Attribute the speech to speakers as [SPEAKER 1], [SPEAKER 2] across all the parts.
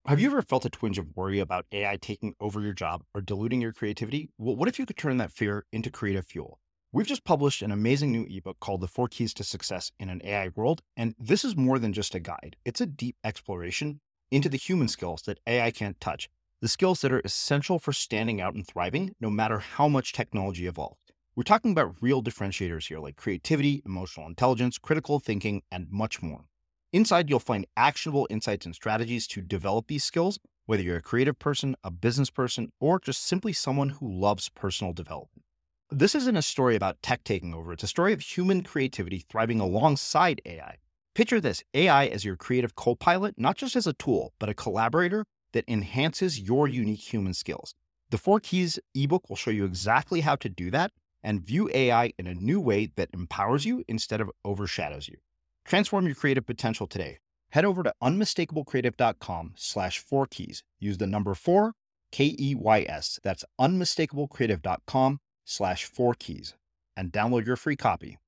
[SPEAKER 1] Have you ever felt a twinge of worry about AI taking over your job or diluting your creativity? Well, what if you could turn that fear into creative fuel? We've just published an amazing new ebook called The Four Keys to Success in an AI World, and this is more than just a guide. It's a deep exploration into the human skills that AI can't touch, the skills that are essential for standing out and thriving, no matter how much technology evolves. We're talking about real differentiators here, like creativity, emotional intelligence, critical thinking, and much more. Inside, you'll find actionable insights and strategies to develop these skills, whether you're a creative person, a business person, or just simply someone who loves personal development. This isn't a story about tech taking over. It's a story of human creativity thriving alongside AI. Picture this, AI as your creative co-pilot, not just as a tool, but a collaborator that enhances your unique human skills. The Four Keys ebook will show you exactly how to do that and view AI in a new way that empowers you instead of overshadows you. Transform your creative potential today. Head over to unmistakablecreative.com/4keys. Use the number 4, KEYS. That's unmistakablecreative.com/4keys and download your free copy.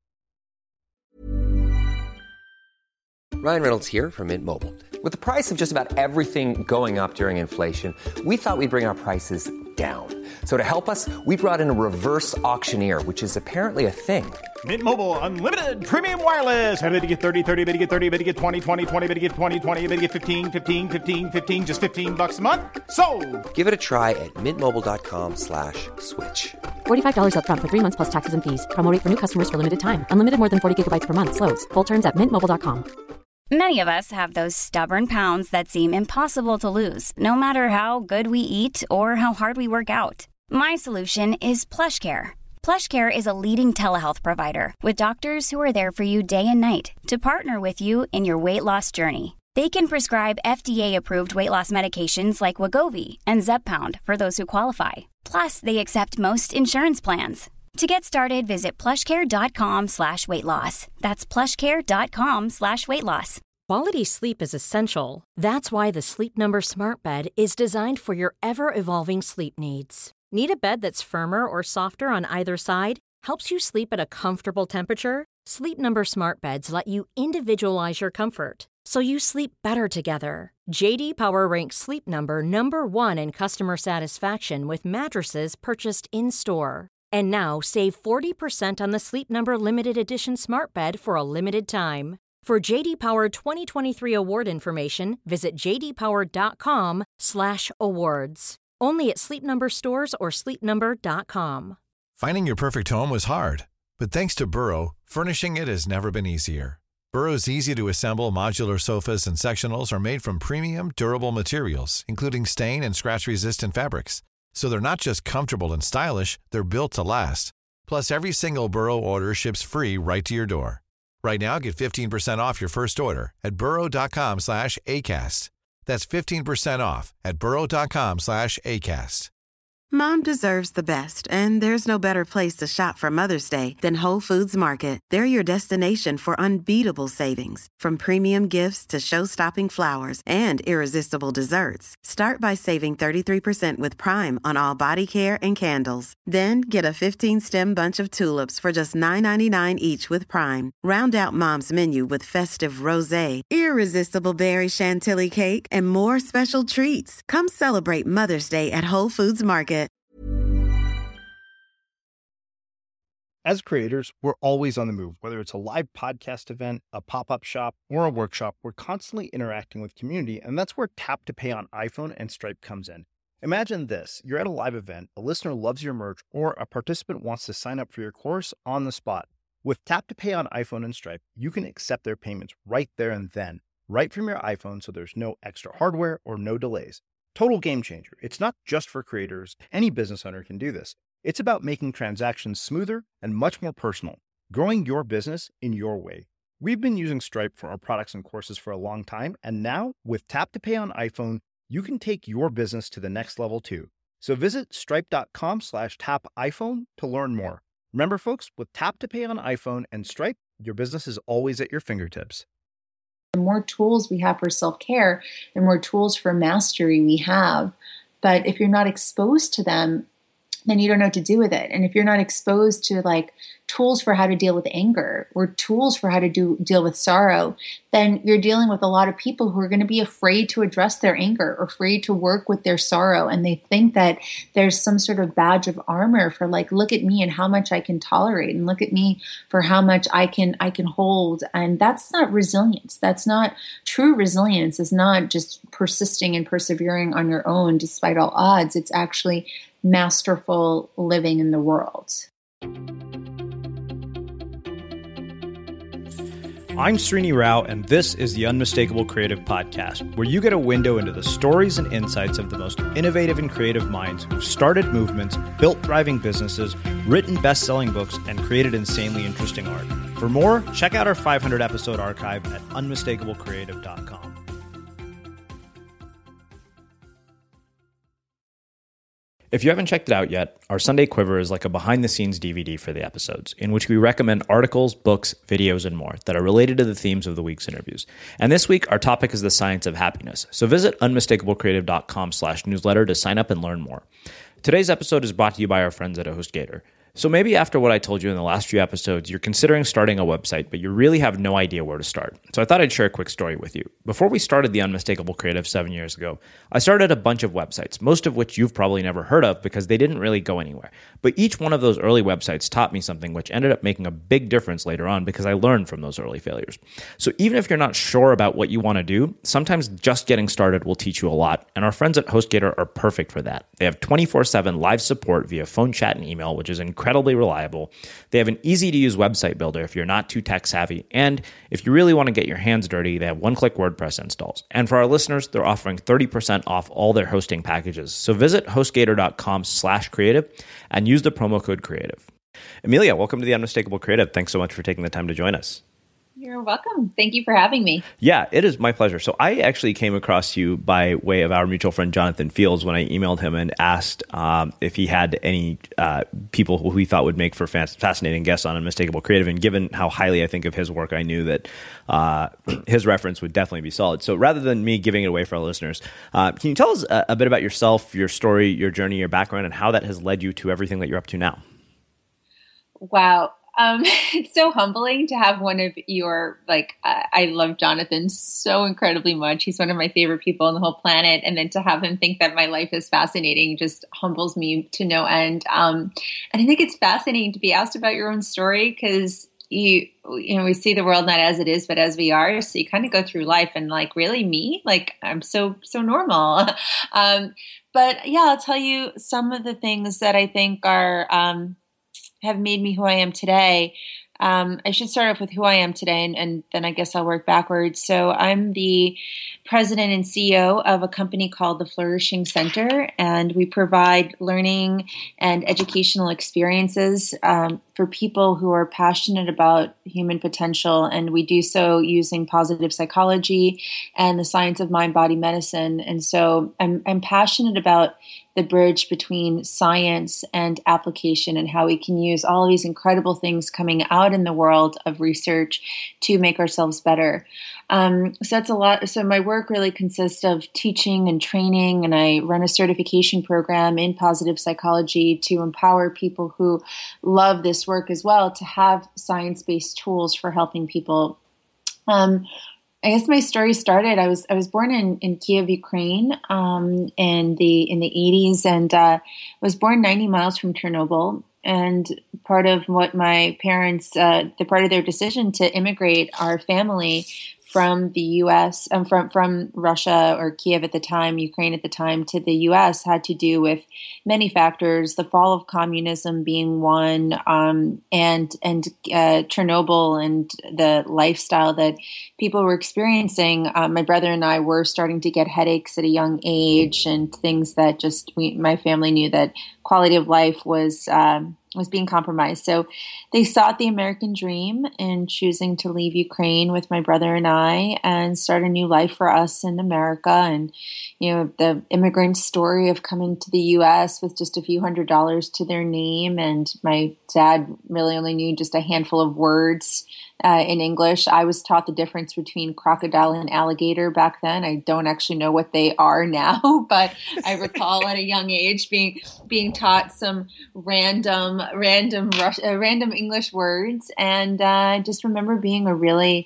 [SPEAKER 2] Ryan Reynolds here from Mint Mobile. With the price of just about everything going up during inflation, we thought we'd bring our prices down. So to help us, we brought in a reverse auctioneer, which is apparently a thing.
[SPEAKER 3] Mint Mobile Unlimited Premium Wireless. How to get 30, 30, bit to get 30, bit to get 20, 20, 20, bit to get 20, 20, bit to get 15, 15, 15, 15, just $15 a month? Sold!
[SPEAKER 2] Give it a try at mintmobile.com/switch.
[SPEAKER 4] $45 up front for 3 months plus taxes and fees. Promo rate for new customers for limited time. Unlimited more than 40 gigabytes per month. Slows full terms at mintmobile.com.
[SPEAKER 5] Many of us have those stubborn pounds that seem impossible to lose, no matter how good we eat or how hard we work out. My solution is PlushCare. PlushCare is a leading telehealth provider with doctors who are there for you day and night to partner with you in your weight loss journey. They can prescribe FDA-approved weight loss medications like Wegovy and Zepbound for those who qualify. Plus, they accept most insurance plans. To get started, visit plushcare.com/weightloss. That's plushcare.com/weightloss.
[SPEAKER 6] Quality sleep is essential. That's why the Sleep Number Smart Bed is designed for your ever-evolving sleep needs. Need a bed that's firmer or softer on either side? Helps you sleep at a comfortable temperature? Sleep Number Smart Beds let you individualize your comfort, so you sleep better together. J.D. Power ranks Sleep Number number 1 in customer satisfaction with mattresses purchased in-store. And now, save 40% on the Sleep Number Limited Edition Smart Bed for a limited time. For J.D. Power 2023 award information, visit jdpower.com/awards. Only at Sleep Number stores or sleepnumber.com.
[SPEAKER 7] Finding your perfect home was hard, but thanks to Burrow, furnishing it has never been easier. Burrow's easy-to-assemble modular sofas and sectionals are made from premium, durable materials, including stain and scratch-resistant fabrics. So they're not just comfortable and stylish, they're built to last. Plus, every single Burrow order ships free right to your door. Right now, get 15% off your first order at burrow.com/ACAST. That's 15% off at burrow.com/ACAST.
[SPEAKER 8] Mom deserves the best, and there's no better place to shop for Mother's Day than Whole Foods Market. They're your destination for unbeatable savings, from premium gifts to show-stopping flowers and irresistible desserts. Start by saving 33% with Prime on all body care and candles. Then get a 15-stem bunch of tulips for just $9.99 each with Prime. Round out Mom's menu with festive rosé, irresistible berry chantilly cake, and more special treats. Come celebrate Mother's Day at Whole Foods Market.
[SPEAKER 1] As creators, we're always on the move. Whether it's a live podcast event, a pop-up shop, or a workshop, we're constantly interacting with community, and that's where Tap to Pay on iPhone and Stripe comes in. Imagine this. You're at a live event, a listener loves your merch, or a participant wants to sign up for your course on the spot. With Tap to Pay on iPhone and Stripe, you can accept their payments right there and then, right from your iPhone, so there's no extra hardware or no delays. Total game changer. It's not just for creators. Any business owner can do this. It's about making transactions smoother and much more personal, growing your business in your way. We've been using Stripe for our products and courses for a long time, and now with Tap to Pay on iPhone, you can take your business to the next level too. So visit stripe.com/tapiphone to learn more. Remember, folks, with Tap to Pay on iPhone and Stripe, your business is always at your fingertips.
[SPEAKER 9] The more tools we have for self-care, the more tools for mastery we have. But if you're not exposed to them, then you don't know what to do with it. And if you're not exposed to like tools for how to deal with anger or tools for how to deal with sorrow, then you're dealing with a lot of people who are going to be afraid to address their anger or afraid to work with their sorrow. And they think that there's some sort of badge of armor for like, look at me and how much I can tolerate, and look at me for how much I can hold. And that's not resilience. That's not true resilience. Is not just persisting and persevering on your own despite all odds. It's actually masterful living in the world.
[SPEAKER 1] I'm Srini Rao, and this is the Unmistakable Creative Podcast, where you get a window into the stories and insights of the most innovative and creative minds who've started movements, built thriving businesses, written best-selling books, and created insanely interesting art. For more, check out our 500-episode archive at unmistakablecreative.com. If you haven't checked it out yet, our Sunday Quiver is like a behind-the-scenes DVD for the episodes, in which we recommend articles, books, videos, and more that are related to the themes of the week's interviews. And this week, our topic is the science of happiness. So visit unmistakablecreative.com/newsletter to sign up and learn more. Today's episode is brought to you by our friends at HostGator. So maybe after what I told you in the last few episodes, you're considering starting a website, but you really have no idea where to start. So I thought I'd share a quick story with you. Before we started the Unmistakable Creative 7 years ago, I started a bunch of websites, most of which you've probably never heard of because they didn't really go anywhere. But each one of those early websites taught me something which ended up making a big difference later on because I learned from those early failures. So even if you're not sure about what you want to do, sometimes just getting started will teach you a lot. And our friends at HostGator are perfect for that. They have 24/7 live support via phone, chat, and email, which is incredibly reliable. They have an easy-to-use website builder if you're not too tech-savvy. And if you really want to get your hands dirty, they have one-click WordPress installs. And for our listeners, they're offering 30% off all their hosting packages. So visit HostGator.com/creative and use the promo code CREATIVE. Amelia, welcome to the Unmistakable Creative. Thanks so much for taking the time to join us.
[SPEAKER 10] You're welcome. Thank you for having me.
[SPEAKER 1] Yeah, it is my pleasure. So I actually came across you by way of our mutual friend, Jonathan Fields, when I emailed him and asked if he had any people who he thought would make for fascinating guests on Unmistakable Creative. And given how highly I think of his work, I knew that his reference would definitely be solid. So rather than me giving it away for our listeners, can you tell us a bit about yourself, your story, your journey, your background, and how that has led you to everything that you're up to now?
[SPEAKER 10] Wow. It's so humbling to have one of your, I love Jonathan so incredibly much. He's one of my favorite people on the whole planet. And then to have him think that my life is fascinating just humbles me to no end. And I think it's fascinating to be asked about your own story because we see the world not as it is, but as we are. So you kind of go through life and like, really me? Like I'm so normal. But yeah, I'll tell you some of the things that I think are, have made me who I am today. I should start off with who I am today, and then I guess I'll work backwards. So I'm the president and CEO of a company called the Flourishing Center, and we provide learning and educational experiences for people who are passionate about human potential, and we do so using positive psychology and the science of mind-body medicine. And so I'm passionate about the bridge between science and application and how we can use all of these incredible things coming out in the world of research to make ourselves better. So that's a lot. So my work really consists of teaching and training, and I run a certification program in positive psychology to empower people who love this work as well to have science-based tools for helping people. I guess my story started. I was born in Kiev, Ukraine, in the 80s, and was born 90 miles from Chernobyl. And part of what my parents, the part of their decision to immigrate our family from the U.S., from Russia or Kiev at the time, Ukraine at the time, to the U.S. had to do with many factors, the fall of communism being one, and Chernobyl and the lifestyle that people were experiencing. My brother and I were starting to get headaches at a young age and things that just my family knew that quality of life was
[SPEAKER 9] was being compromised. So they sought the American dream in choosing to leave Ukraine with my brother and I and start a new life for us in America. And, the immigrant story of coming to the U.S. with just a few $100s to their name. And my dad really only knew just a handful of words in English. I was taught the difference between crocodile and alligator back then. I don't actually know what they are now, but I recall at a young age being taught some random English words, and I just remember being a really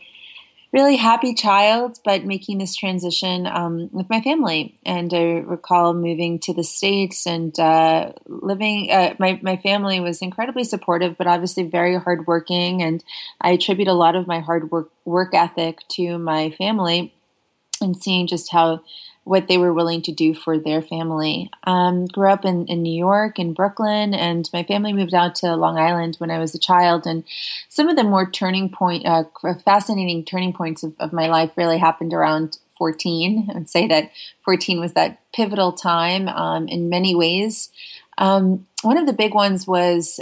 [SPEAKER 9] happy child, but making this transition with my family. And I recall moving to the States and living. My family was incredibly supportive, but obviously very hardworking. And I attribute a lot of my hard work ethic to my family, and seeing just what they were willing to do for their family. Grew up in New York, in Brooklyn, and my family moved out to Long Island when I was a child. And some of the more fascinating turning points of my life really happened around 14. I'd say that 14 was that pivotal time in many ways. One of the big ones was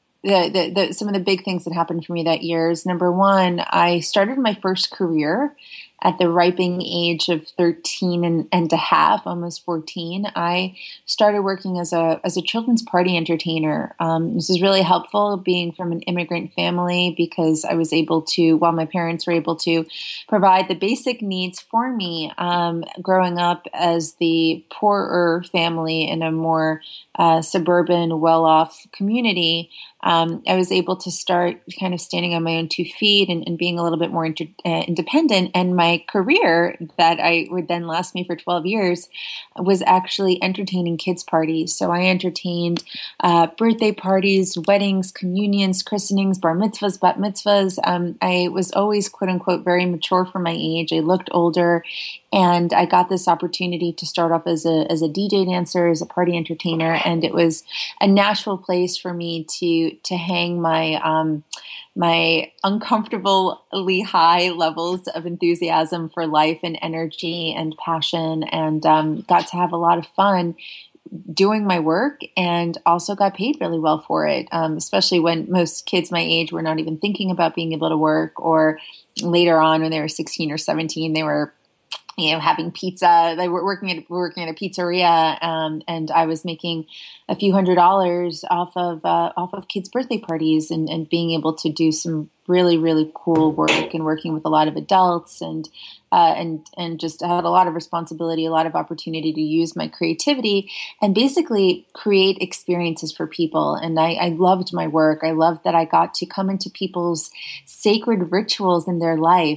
[SPEAKER 9] some of the big things that happened for me that year is, number one, I started my first career at the ripening age of 13 and a half, almost 14. I started working as a children's party entertainer. This is really helpful being from an immigrant family, because I was able to, while my parents were able to provide the basic needs for me, growing up as the poorer family in a more suburban, well-off community, I was able to start kind of standing on my own 2 feet and being a little bit more independent. And my career, that I would then last me for 12 years, was actually entertaining kids' parties. So I entertained birthday parties, weddings, communions, christenings, bar mitzvahs, bat mitzvahs. I was always, quote unquote, very mature for my age. I looked older. And I got this opportunity to start off as a DJ dancer, as a party entertainer, and it was a natural place for me to hang my my uncomfortably high levels of enthusiasm for life and energy and passion, and got to have a lot of fun doing my work, and also got paid really well for it, especially when most kids my age were not even thinking about being able to work, or later on when they were 16 or 17, they were having pizza. They were working at a pizzeria, and I was making a few $100s off of kids' birthday parties, and being able to do some really, really cool work, and working with a lot of adults, and just had a lot of responsibility, a lot of opportunity to use my creativity and basically create experiences for people. And I loved my work. I loved that I got to come into people's sacred rituals in their life,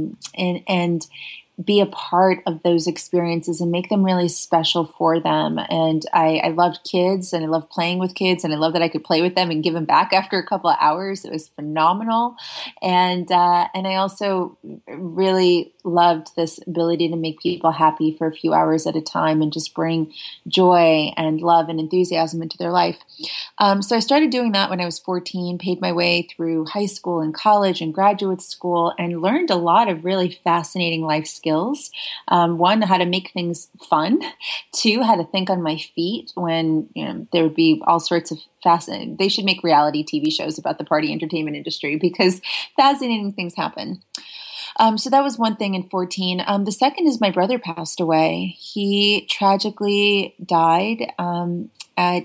[SPEAKER 9] and be a part of those experiences and make them really special for them. And I loved kids, and I loved playing with kids, and I loved that I could play with them and give them back after a couple of hours. It was phenomenal. And I also really loved this ability to make people happy for a few hours at a time, and just bring joy and love and enthusiasm into their life. So I started doing that when I was 14, paid my way through high school and college and graduate school, and learned a lot of really fascinating life skills. One, how to make things fun. Two, how to think on my feet when there would be all sorts of fascinating. They should make reality TV shows about the party entertainment industry, because fascinating things happen. So that was one thing in 14. The second is my brother passed away. He tragically died at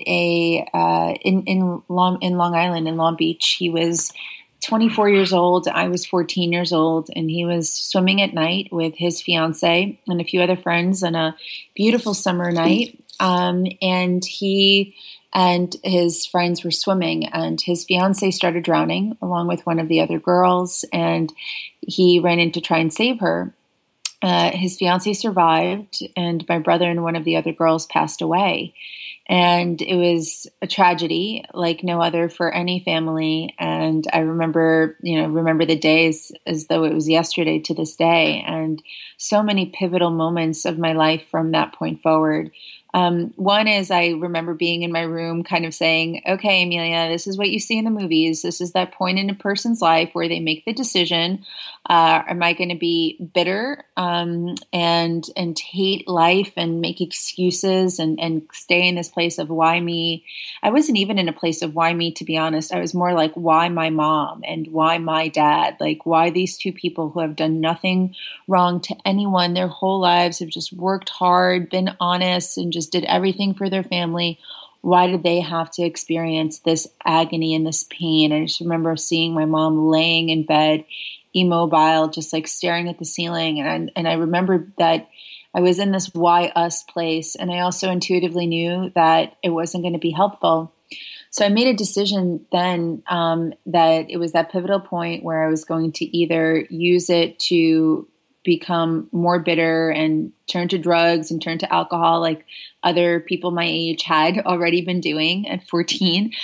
[SPEAKER 9] in Long Island, in Long Beach. He was 24 years old. I was 14 years old, and he was swimming at night with his fiance and a few other friends on a beautiful summer night. And he and his friends were swimming, and his fiance started drowning along with one of the other girls, and he ran in to try and save her. His fiance survived, and my brother and one of the other girls passed away. And it was a tragedy like no other for any family. And I remember the days as though it was yesterday to this day. And so many pivotal moments of my life from that point forward.
[SPEAKER 10] One is I remember being in my room kind of saying, okay, Amelia, this is what you see in the movies. This is that point in a person's life where they make the decision. Am I going to be bitter and hate life and make excuses and stay in this place of why me? I wasn't even in a place of why me, to be honest. I was more like, why my mom and why my dad? Like, why these two people who have done nothing wrong to anyone their whole lives, have just worked hard, been honest, and just did everything for their family. Why did they have to experience this agony and this pain? I just remember seeing my mom laying in bed, immobile, just like staring at the ceiling. And I remembered that I was in this why us place. And I also intuitively knew that it wasn't going to be helpful. So I made a decision then that it was that pivotal point where I was going to either use it to become more bitter and turn to drugs and turn to alcohol like other people my age had already been doing at 14,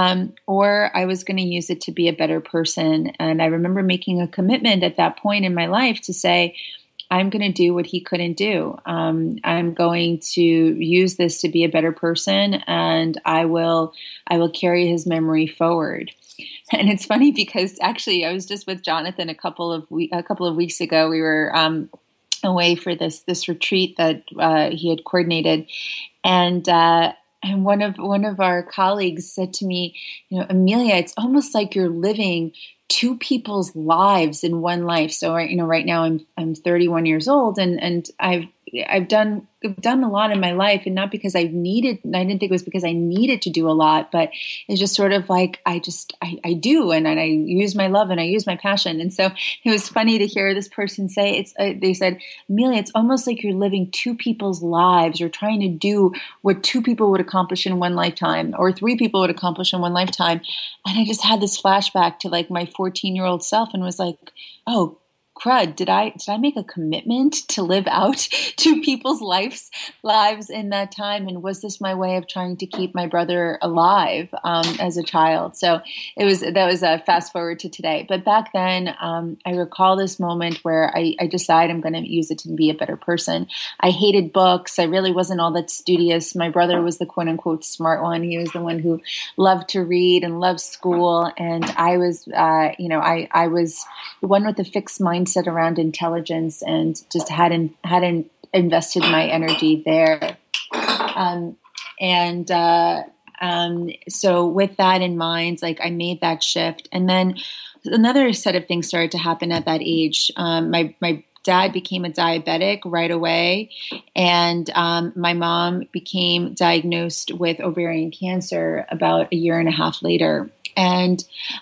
[SPEAKER 10] or I was going to use it to be a better person. And I remember making a commitment at that point in my life to say, I'm going to do what he couldn't do. I'm going to use this to be a better person, and I will carry his memory forward. And it's funny because actually I was just with Jonathan a couple of weeks ago. We were away for this retreat that he had coordinated, and one of our colleagues said to me, Amelia, it's almost like you're living two people's lives in one life. So right now I'm 31 years old, and I've done a lot in my life, and not because I didn't think it was because I needed to do a lot, but it's just sort of like I do, and I use my love and I use my passion. And so it was funny to hear this person say, they said, Amelia, it's almost like you're living two people's lives. You're trying to do what two people would accomplish in one lifetime, or three people would accomplish in one lifetime. And I just had this flashback to like my 14-year-old self, and was like, oh, crud, did I make a commitment to live out two people's lives in that time? And was this my way of trying to keep my brother alive as a child? So that was a fast forward to today. But back then, I recall this moment where I decide I'm going to use it to be a better person. I hated books. I really wasn't all that studious. My brother was the quote unquote smart one. He was the one who loved to read and loved school. And I was, I was the one with the fixed mindset around intelligence, and just hadn't invested my energy there. So with that in mind, like I made that shift, and then another set of things started to happen at that age. My dad became a diabetic right away, and my mom became diagnosed with ovarian cancer about a year and a half later. And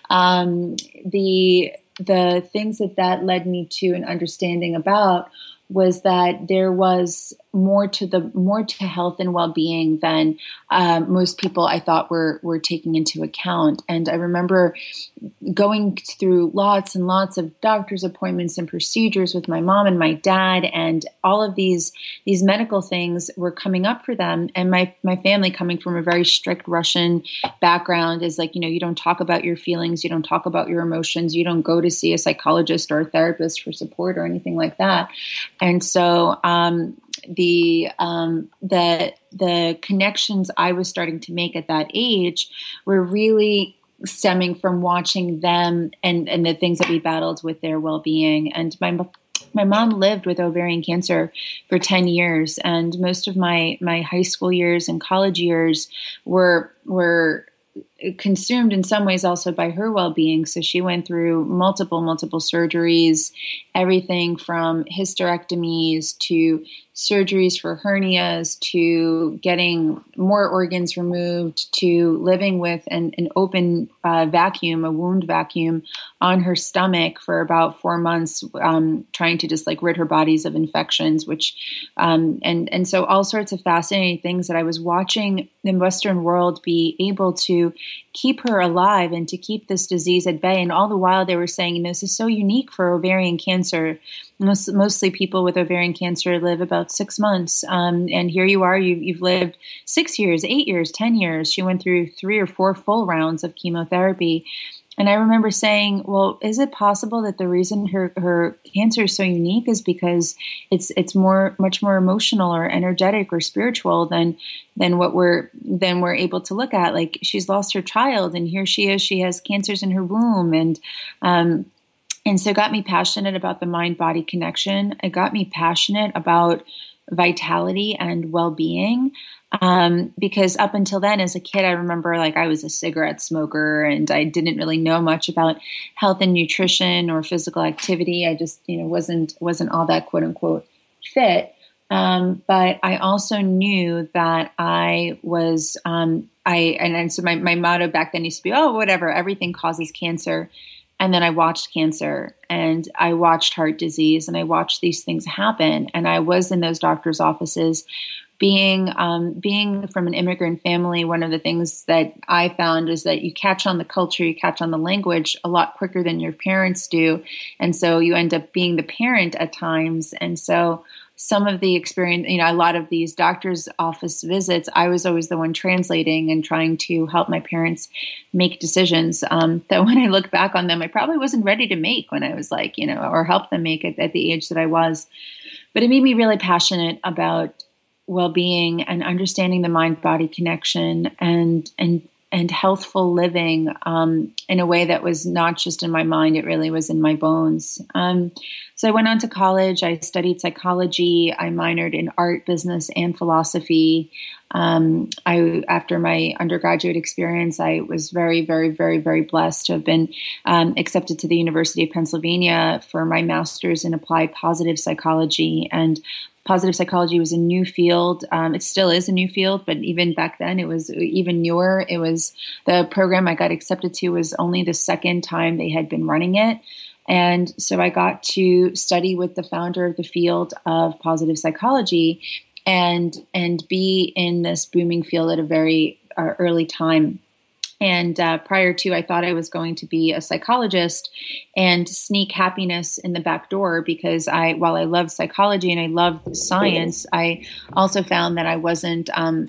[SPEAKER 10] the things that led me to an understanding about was that there was more to health and well-being than most people I thought were taking into account. And I remember going through lots and lots of doctor's appointments and procedures with my mom and my dad, and all of these medical things were coming up for them. And my family, coming from a very strict Russian background, is like, you don't talk about your feelings, you don't talk about your emotions, you don't go to see a psychologist or a therapist for support or anything like that. And so the connections I was starting to make at that age were really stemming from watching them and the things that we battled with their well-being. And my mom lived with ovarian cancer for 10 years, and most of my high school years and college years were consumed in some ways also by her well-being. So she went through multiple surgeries, everything from hysterectomies to surgeries for hernias, to getting more organs removed, to living with an open vacuum, a wound vacuum on her stomach for about 4 months, trying to just like rid her bodies of infections, which, and so all sorts of fascinating things that I was watching the Western world be able to keep her alive and to keep this disease at bay. And all the while they were saying, this is so unique for ovarian cancer. Mostly people with ovarian cancer live about 6 months. And here you are, you've lived 6 years, 8 years, 10 years. She went through 3 or 4 full rounds of chemotherapy.
[SPEAKER 9] And I remember saying, well, is it possible that the reason her cancer is so unique is because it's much more emotional or energetic or spiritual than we're able to look at? Like, she's lost her child, and here she is, she has cancers in her womb. And so it got me passionate about the mind-body connection. It got me passionate about vitality and well-being. Because up until then, as a kid, I remember like I was a cigarette smoker and I didn't really know much about health and nutrition or physical activity. I just, wasn't all that quote unquote fit. But I also knew that I was, so my motto back then used to be, oh, whatever, everything causes cancer. And then I watched cancer and I watched heart disease and I watched these things happen. And I was in those doctors' offices. Being from an immigrant family, one of the things that I found is that you catch on the culture, you catch on the language a lot quicker than your parents do. And so you end up being the parent at times. And so some of the experience, a lot of these doctor's office visits, I was always the one translating and trying to help my parents make decisions that when I look back on them, I probably wasn't ready to make when I was like, or help them make it at the age that I was. But it made me really passionate about well-being and understanding the mind-body connection and healthful living in a way that was not just in my mind, it really was in my bones. So I went on to college. I studied psychology. I minored in art, business, and philosophy. After my undergraduate experience, I was very, very, very, very blessed to have been accepted to the University of Pennsylvania for my master's in applied positive psychology. And positive psychology was a new field. It still is a new field, but even back then it was even newer. It was the program I got accepted to was only the second time they had been running it. And so I got to study with the founder of the field of positive psychology and be in this booming field at a very early time. And prior to, I thought I was going to be a psychologist and sneak happiness in the back door because while I love psychology and I love science, I also found that I wasn't,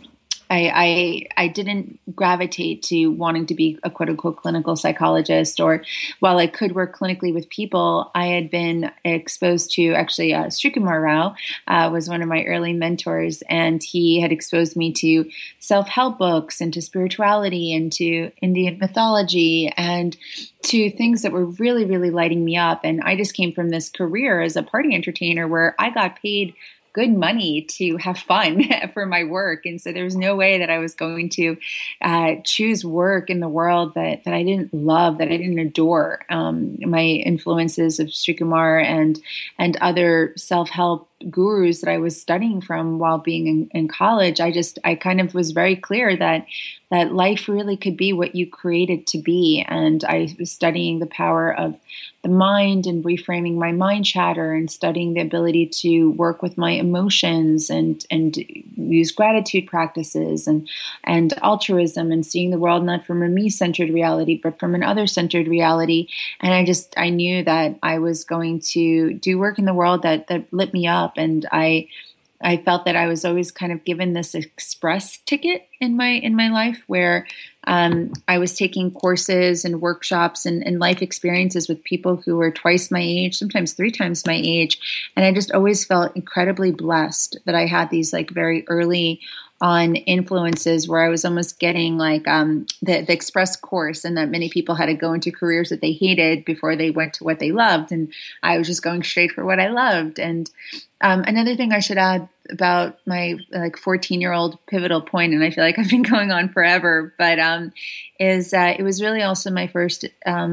[SPEAKER 9] I didn't gravitate to wanting to be a quote unquote clinical psychologist, or while I could work clinically with people, I had been exposed to actually Srikumar Rao was one of my early mentors, and he had exposed me to self-help books and to spirituality and to Indian mythology and to things that were really, really lighting me up. And I just came from this career as a party entertainer where I got paid good money to have fun for my work. And so there was no way that I was going to choose work in the world that I didn't love, that I didn't adore. My influences of Srikumar and other self-help gurus that I was studying from while being in college, I kind of was very clear that life really could be what you create it to be. And I was studying the power of the mind and reframing my mind chatter and studying the ability to work with my emotions and use gratitude practices and altruism and seeing the world not from a me-centered reality, but from an other-centered reality. And I knew that I was going to do work in the world that lit me up. And I felt that I was always kind of given this express ticket in my life where I was taking courses and workshops and life experiences with people who were twice my age, sometimes 3 times my age. And I just always felt incredibly blessed that I had these like very early on influences where I was almost getting like the express course, and that many people had to go into careers that they hated before they went to what they loved. And I was just going straight for what I loved. And another thing I should add about my like 14-year-old pivotal point, and I feel like I've been going on forever, but is it was really also my first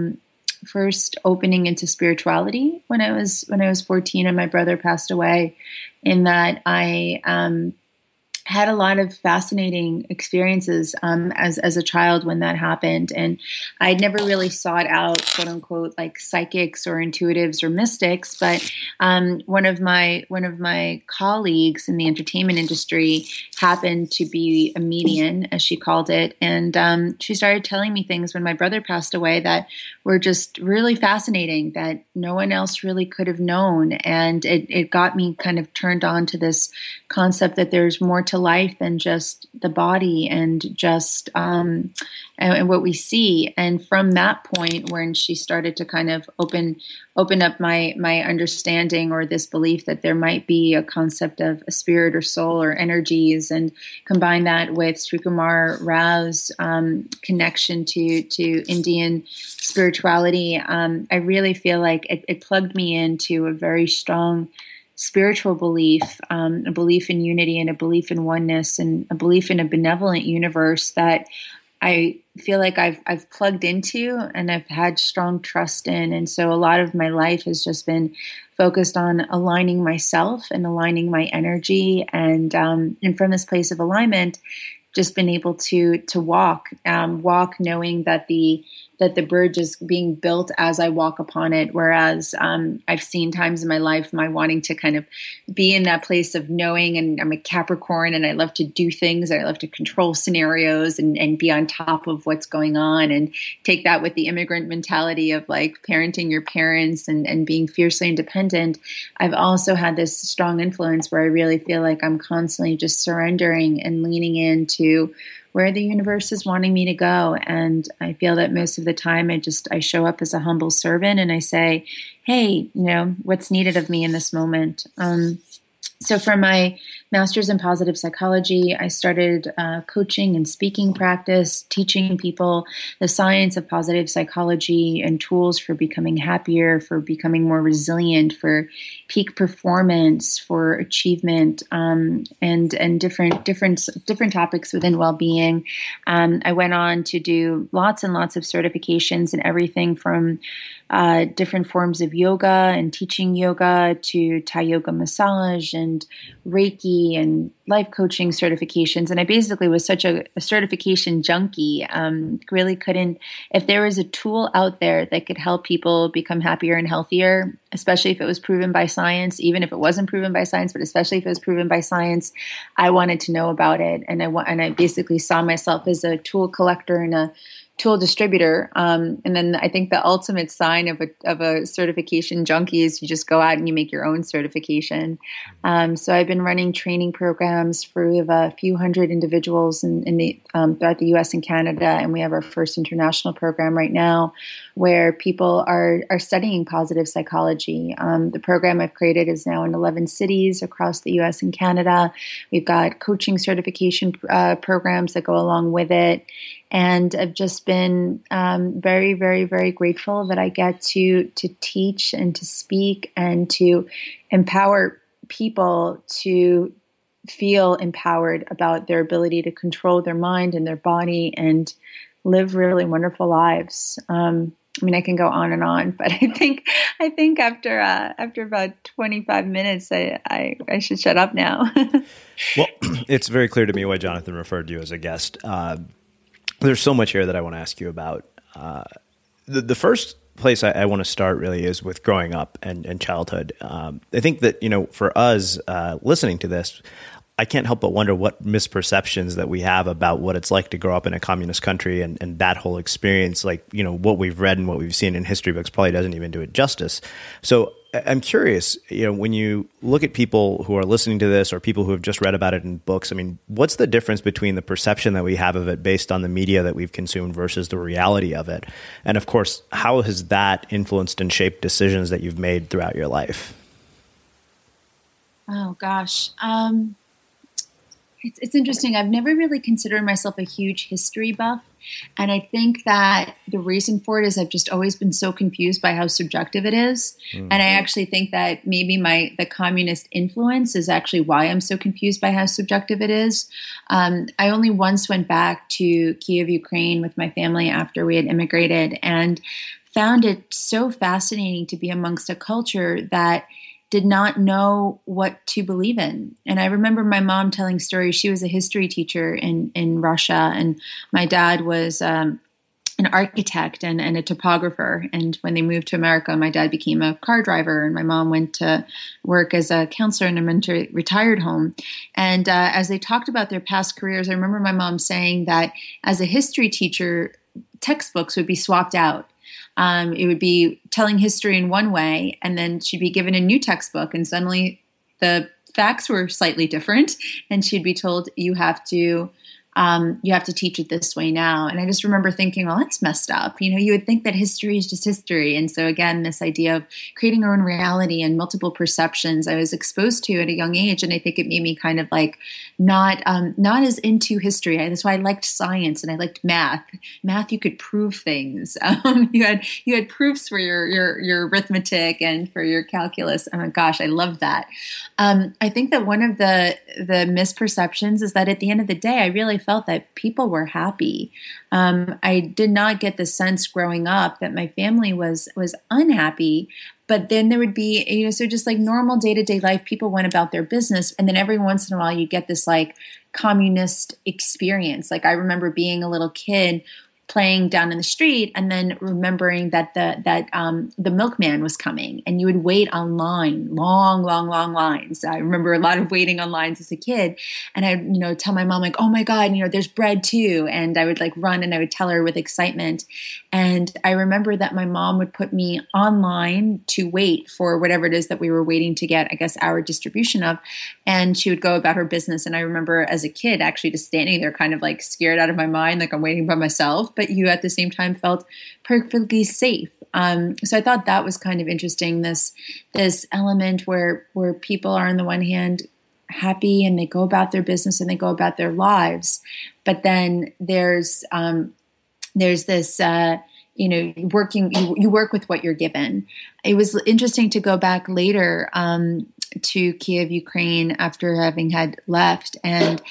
[SPEAKER 9] opening into spirituality when I was 14 and my brother passed away, in that I had a lot of fascinating experiences as a child when that happened. And I'd never really sought out, quote unquote, like psychics or intuitives or mystics. But one of my colleagues in the entertainment industry happened to be a medium, as she called it. And she started telling me things when my brother passed away that were just really fascinating that no one else really could have known. And it got me kind of turned on to this concept that there's more to life than just the body and just and what we see. And from that point, when she started to kind of open up my understanding, or this belief that there might be a concept of a spirit or soul or energies, and combine that with Sri Kumar Rao's connection to Indian spirituality, I really feel like it plugged me into a very strong spiritual belief, a belief in unity and a belief in oneness and a belief in a benevolent universe that I feel like I've plugged into and I've had strong trust in. And so a lot of my life has just been focused on aligning myself and aligning my energy. And from this place of alignment, just been able to walk knowing that the bridge is being built as I walk upon it. Whereas I've seen times in my life my wanting to kind of be in that place of knowing, and I'm a Capricorn and I love to do things. I love to control scenarios and be on top of what's going on, and take that with the immigrant mentality of like parenting your parents and being fiercely independent. I've also had this strong influence where I really feel like I'm constantly just surrendering and leaning into where the universe is wanting me to go. And I feel that most of the time I show up as a humble servant and I say, hey, what's needed of me in this moment? So for my master's in positive psychology, I started coaching and speaking practice, teaching people the science of positive psychology and tools for becoming happier, for becoming more resilient, for peak performance, for achievement, and different topics within well-being. I went on to do lots and lots of certifications in everything from different forms of yoga and teaching yoga to Thai yoga massage and Reiki and life coaching certifications. And I basically was such a certification junkie. Really couldn't, if there was a tool out there that could help people become happier and healthier, especially if it was proven by science, even if it wasn't proven by science, but especially if it was proven by science, I wanted to know about it. And I basically saw myself as a tool collector and a tool distributor. And then I think the ultimate sign of a certification junkie is you just go out and you make your own certification. So I've been running training programs for, we have a few hundred individuals throughout the US and Canada. And we have our first international program right now where people are studying positive psychology. The program I've created is now in 11 cities across the US and Canada. We've got coaching certification programs that go along with it. And I've just been very, very, very grateful that I get to teach and to speak and to empower people to feel empowered about their ability to control their mind and their body and live really wonderful lives. I can go on, but I think after about 25 minutes, I should shut up now.
[SPEAKER 1] Well, it's very clear to me why Jonathan referred to you as a guest. There's so much here that I want to ask you about. The first place I want to start really is with growing up and childhood. I think that, for us listening to this, I can't help but wonder what misperceptions that we have about what it's like to grow up in a communist country and that whole experience, what we've read and what we've seen in history books probably doesn't even do it justice. So I'm curious, when you look at people who are listening to this or people who have just read about it in books, what's the difference between the perception that we have of it based on the media that we've consumed versus the reality of it? And of course, how has that influenced and shaped decisions that you've made throughout your life?
[SPEAKER 9] Oh, gosh. It's interesting. I've never really considered myself a huge history buff. And I think that the reason for it is I've just always been so confused by how subjective it is. Mm-hmm. And I actually think that maybe the communist influence is actually why I'm so confused by how subjective it is. I only once went back to Kiev, Ukraine with my family after we had immigrated and found it so fascinating to be amongst a culture that did not know what to believe in. And I remember my mom telling stories. She was a history teacher in Russia, and my dad was an architect and a topographer. And when they moved to America, my dad became a car driver, and my mom went to work as a counselor in a mentor retired home. And as they talked about their past careers, I remember my mom saying that as a history teacher, textbooks would be swapped out. it would be telling history in one way, and then she'd be given a new textbook, and suddenly the facts were slightly different, and she'd be told, you have to teach it this way now. And I just remember thinking, well, that's messed up. You would think that history is just history. And so again, this idea of creating our own reality and multiple perceptions, I was exposed to at a young age. And I think it made me kind of like not as into history. That's why I liked science and I liked math. Math, you could prove things. You had proofs for your arithmetic and for your calculus. Oh my gosh, I love that. I think that one of the misperceptions is that at the end of the day, I really felt that people were happy. I did not get the sense growing up that my family was unhappy. But then there would be, so just like normal day-to-day life, people went about their business. And then every once in a while you get this like communist experience. Like I remember being a little kid playing down in the street and then remembering that the milkman was coming, and you would wait online, long lines. I remember a lot of waiting on lines as a kid, and I'd tell my mom like, oh my God, there's bread too. And I would like run and I would tell her with excitement. And I remember that my mom would put me online to wait for whatever it is that we were waiting to get, I guess, our distribution of. And she would go about her business. And I remember as a kid actually just standing there kind of like scared out of my mind, like I'm waiting by myself, but you at the same time felt perfectly safe. So I thought that was kind of interesting, this element where people are on the one hand happy and they go about their business and they go about their lives. But then there's this, you work with what you're given. It was interesting to go back later to Kiev, Ukraine, after having had left, and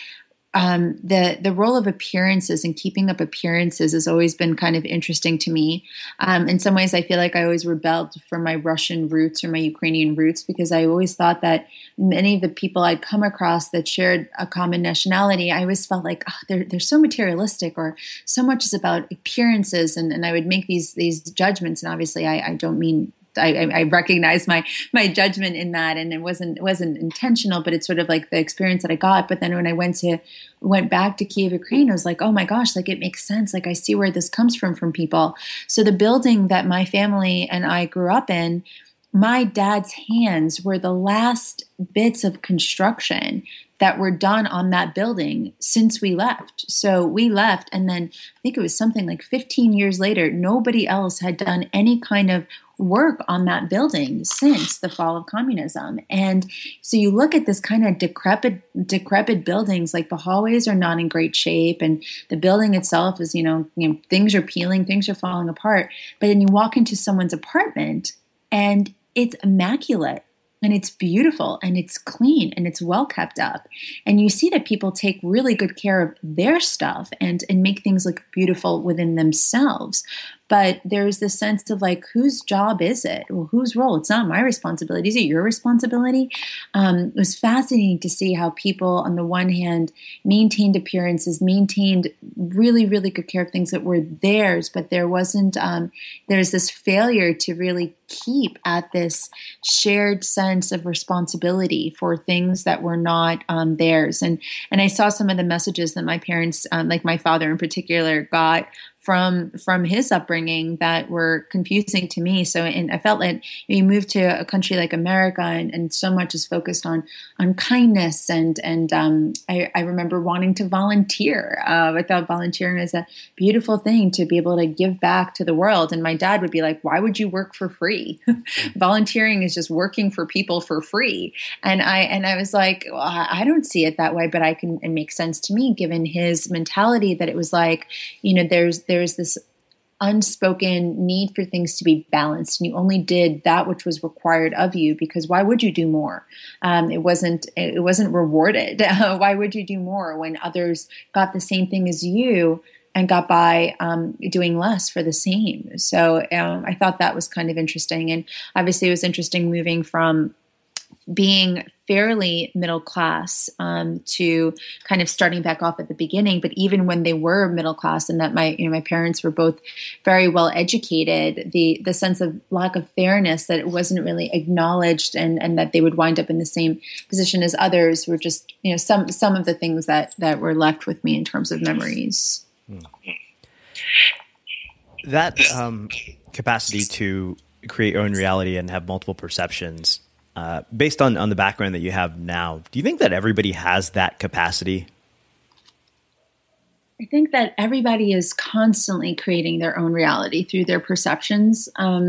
[SPEAKER 9] the role of appearances and keeping up appearances has always been kind of interesting to me. In some ways, I feel like I always rebelled from my Russian roots or my Ukrainian roots, because I always thought that many of the people I'd come across that shared a common nationality, I always felt like they're so materialistic, or so much is about appearances, and I would make these judgments. And obviously, I don't mean. I recognize my judgment in that, and it wasn't intentional, but it's sort of like the experience that I got. But then when I went back to Kiev, Ukraine, I was like, oh my gosh, like it makes sense. Like I see where this comes from people. So the building that my family and I grew up in, my dad's hands were the last bits of construction that were done on that building since we left. So we left, and then I think it was something like 15 years later, nobody else had done any kind of work on that building since the fall of communism. And so you look at this kind of decrepit buildings, like the hallways are not in great shape, and the building itself is, things are peeling, things are falling apart. But then you walk into someone's apartment and it's immaculate. And it's beautiful and it's clean and it's well kept up. And you see that people take really good care of their stuff and make things look beautiful within themselves. But there's this sense of like, whose job is it? Well, whose role? It's not my responsibility. Is it your responsibility? It was fascinating to see how people, on the one hand, maintained appearances, maintained really, really good care of things that were theirs, but there wasn't, there's this failure to really keep at this shared sense of responsibility for things that were not theirs. And I saw some of the messages that my parents, like my father in particular, got from his upbringing that were confusing to me. So, and I felt like you move to a country like America, and so much is focused on kindness, and I remember wanting to volunteer. I thought volunteering is a beautiful thing to be able to give back to the world. And my dad would be like, "Why would you work for free? Volunteering is just working for people for free." And I was like, well, I don't see it that way, but it makes sense to me given his mentality that it was like, there's this unspoken need for things to be balanced, and you only did that which was required of you, because why would you do more? It wasn't rewarded. Why would you do more when others got the same thing as you and got by doing less for the same? So I thought that was kind of interesting. And obviously it was interesting moving from being fairly middle class to kind of starting back off at the beginning. But even when they were middle class, and that my parents were both very well educated, the sense of lack of fairness, that it wasn't really acknowledged, and that they would wind up in the same position as others, were just some of the things that were left with me in terms of memories.
[SPEAKER 1] That capacity to create your own reality and have multiple perceptions, based on the background that you have now, do you think that everybody has that capacity?
[SPEAKER 9] I think that everybody is constantly creating their own reality through their perceptions.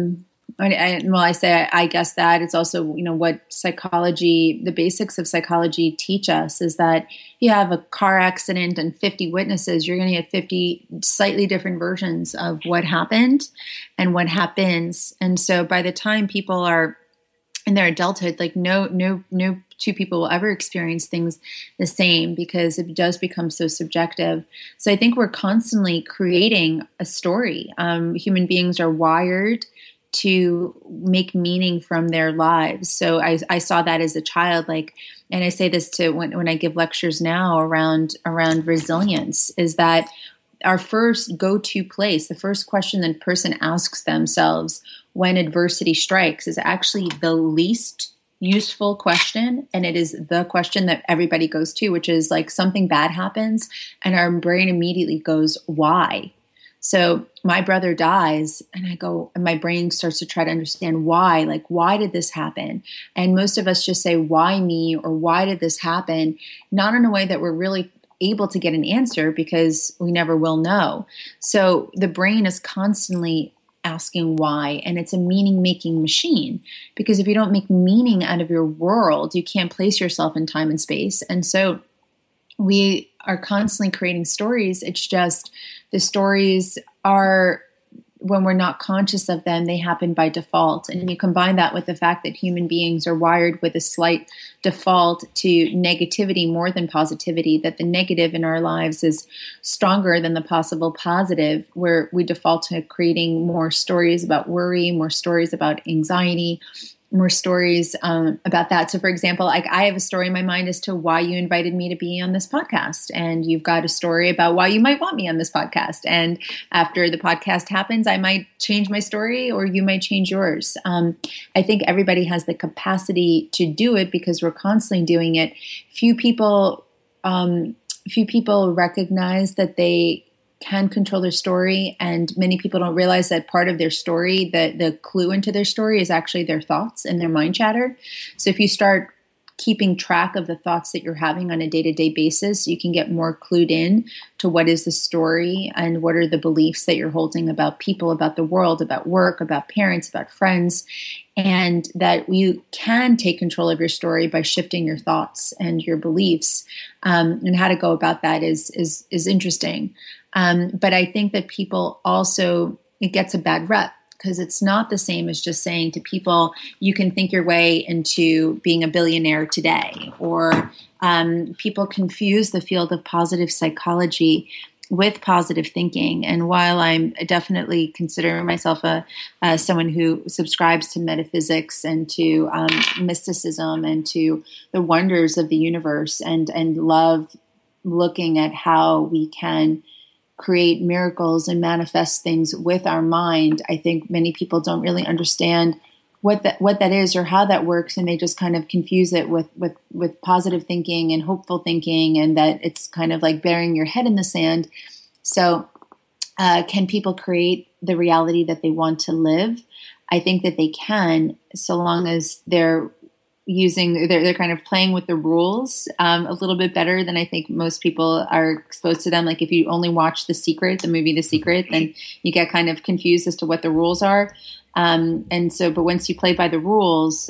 [SPEAKER 9] I guess that it's also, what psychology, the basics of psychology teach us is that you have a car accident and 50 witnesses, you're going to get 50 slightly different versions of what happened and what happens. And so by the time people are in their adulthood, like no two people will ever experience things the same because it does become so subjective. So I think we're constantly creating a story. Human beings are wired to make meaning from their lives. So I saw that as a child, and I say this to when I give lectures now around resilience, is that our first go-to place, the first question that a person asks themselves when adversity strikes is actually the least useful question. And it is the question that everybody goes to, which is like something bad happens and our brain immediately goes, why? So my brother dies and and my brain starts to try to understand why, why did this happen? And most of us just say, why me? Or why did this happen? Not in a way that we're really able to get an answer because we never will know. So the brain is constantly asking why, and it's a meaning-making machine because if you don't make meaning out of your world, you can't place yourself in time and space. And so we are constantly creating stories. It's just the stories are, when we're not conscious of them, they happen by default. And you combine that with the fact that human beings are wired with a slight default to negativity more than positivity, that the negative in our lives is stronger than the possible positive, where we default to creating more stories about worry, more stories about anxiety, more stories about that. So for example, I have a story in my mind as to why you invited me to be on this podcast. And you've got a story about why you might want me on this podcast. And after the podcast happens, I might change my story or you might change yours. I think everybody has the capacity to do it because we're constantly doing it. Few people recognize that they can control their story, and many people don't realize that part of their story, the clue into their story is actually their thoughts and their mind chatter. So if you start keeping track of the thoughts that you're having on a day-to-day basis, you can get more clued in to what is the story and what are the beliefs that you're holding about people, about the world, about work, about parents, about friends, and that you can take control of your story by shifting your thoughts and your beliefs. And how to go about that is interesting. But I think that people also, it gets a bad rep because it's not the same as just saying to people, you can think your way into being a billionaire today. Or people confuse the field of positive psychology with positive thinking. And while I'm definitely considering myself someone who subscribes to metaphysics and to mysticism and to the wonders of the universe and love looking at how we can create miracles and manifest things with our mind, I think many people don't really understand what that is or how that works, and they just kind of confuse it with positive thinking and hopeful thinking, and that it's kind of like burying your head in the sand. So, can people create the reality that they want to live? I think that they can, so long as they're they're kind of playing with the rules a little bit better than I think most people are exposed to them. Like if you only watch The Secret, the movie The Secret, then you get kind of confused as to what the rules are. But once you play by the rules,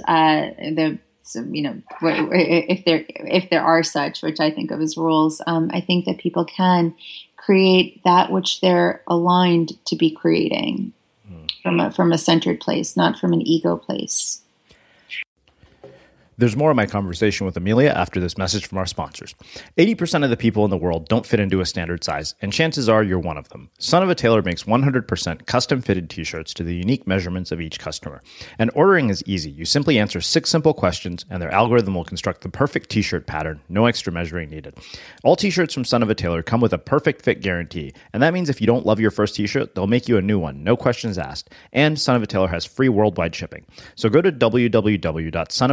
[SPEAKER 9] if there are such, which I think of as rules, I think that people can create that which they're aligned to be creating from a centered place, not from an ego place.
[SPEAKER 1] There's more of my conversation with Amelia after this message from our sponsors. 80% of the people in the world don't fit into a standard size, and chances are you're one of them. Son of a Tailor makes 100% custom-fitted t-shirts to the unique measurements of each customer. And ordering is easy. You simply answer 6 simple questions, and their algorithm will construct the perfect t-shirt pattern, no extra measuring needed. All t-shirts from Son of a Tailor come with a perfect fit guarantee, and that means if you don't love your first t-shirt, they'll make you a new one, no questions asked. And Son of a Tailor has free worldwide shipping. So go to www.sonofatailor.com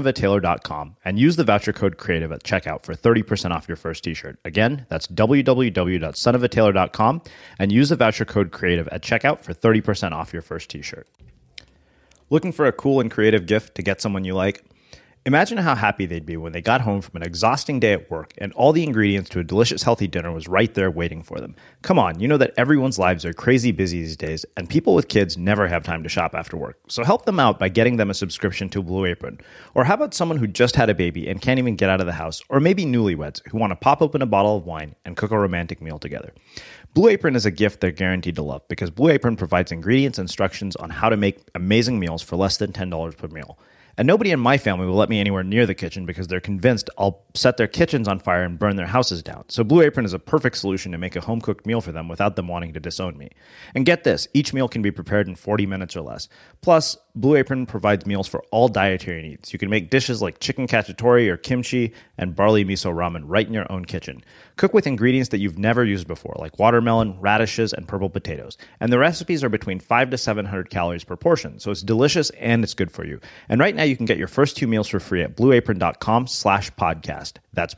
[SPEAKER 1] sonofataylor.com and use the voucher code CREATIVE at checkout for 30% off your first t-shirt. Again, that's www.sonofataylor.com and use the voucher code CREATIVE at checkout for 30% off your first t-shirt. Looking for a cool and creative gift to get someone you like? Imagine how happy they'd be when they got home from an exhausting day at work and all the ingredients to a delicious, healthy dinner was right there waiting for them. Come on, you know that everyone's lives are crazy busy these days, and people with kids never have time to shop after work. So help them out by getting them a subscription to Blue Apron. Or how about someone who just had a baby and can't even get out of the house? Or maybe newlyweds who want to pop open a bottle of wine and cook a romantic meal together. Blue Apron is a gift they're guaranteed to love because Blue Apron provides ingredients and instructions on how to make amazing meals for less than $10 per meal. And nobody in my family will let me anywhere near the kitchen because they're convinced I'll set their kitchens on fire and burn their houses down. So Blue Apron is a perfect solution to make a home-cooked meal for them without them wanting to disown me. And get this, each meal can be prepared in 40 minutes or less. Plus, Blue Apron provides meals for all dietary needs. You can make dishes like chicken cacciatore or kimchi and barley miso ramen right in your own kitchen. Cook with ingredients that you've never used before, like watermelon, radishes, and purple potatoes. And the recipes are between 500 to 700 calories per portion, so it's delicious and it's good for you. And right now you can get your first 2 meals for free at blueapron.com/podcast. That's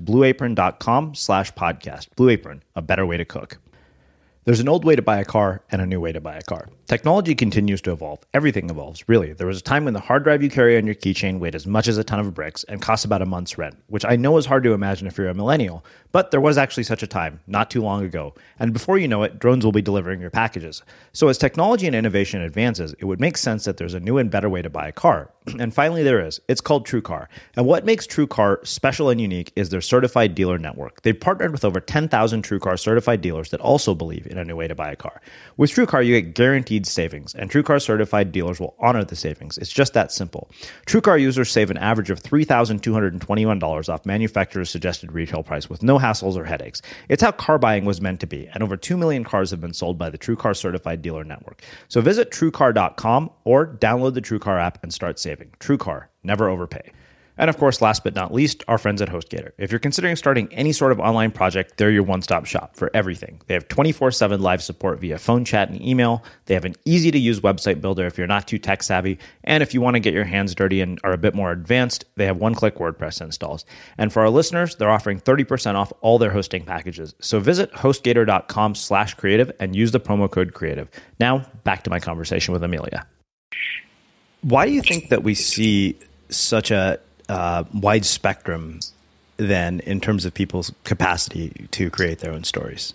[SPEAKER 1] blueapron.com/podcast. Blue Apron, a better way to cook. There's an old way to buy a car and a new way to buy a car. Technology continues to evolve. Everything evolves, really. There was a time when the hard drive you carry on your keychain weighed as much as a ton of bricks and cost about a month's rent, which I know is hard to imagine if you're a millennial, but there was actually such a time, not too long ago. And before you know it, drones will be delivering your packages. So as technology and innovation advances, it would make sense that there's a new and better way to buy a car. And finally there is. It's called TrueCar. And what makes TrueCar special and unique is their certified dealer network. They've partnered with over 10,000 TrueCar certified dealers that also believe in a new way to buy a car. With TrueCar, you get guaranteed savings, and TrueCar certified dealers will honor the savings. It's just that simple. TrueCar users save an average of $3,221 off manufacturer's suggested retail price with no hassles or headaches. It's how car buying was meant to be, and over 2 million cars have been sold by the TrueCar certified dealer network. So visit TrueCar.com or download the TrueCar app and start saving. TrueCar, never overpay. And of course, last but not least, our friends at HostGator. If you're considering starting any sort of online project, they're your one-stop shop for everything. They have 24/7 live support via phone, chat, and email. They have an easy-to-use website builder if you're not too tech-savvy. And if you want to get your hands dirty and are a bit more advanced, they have one-click WordPress installs. And for our listeners, they're offering 30% off all their hosting packages. So visit HostGator.com/creative and use the promo code CREATIVE. Now, back to my conversation with Amelia. Why do you think that we see such a wide spectrum then in terms of people's capacity to create their own stories?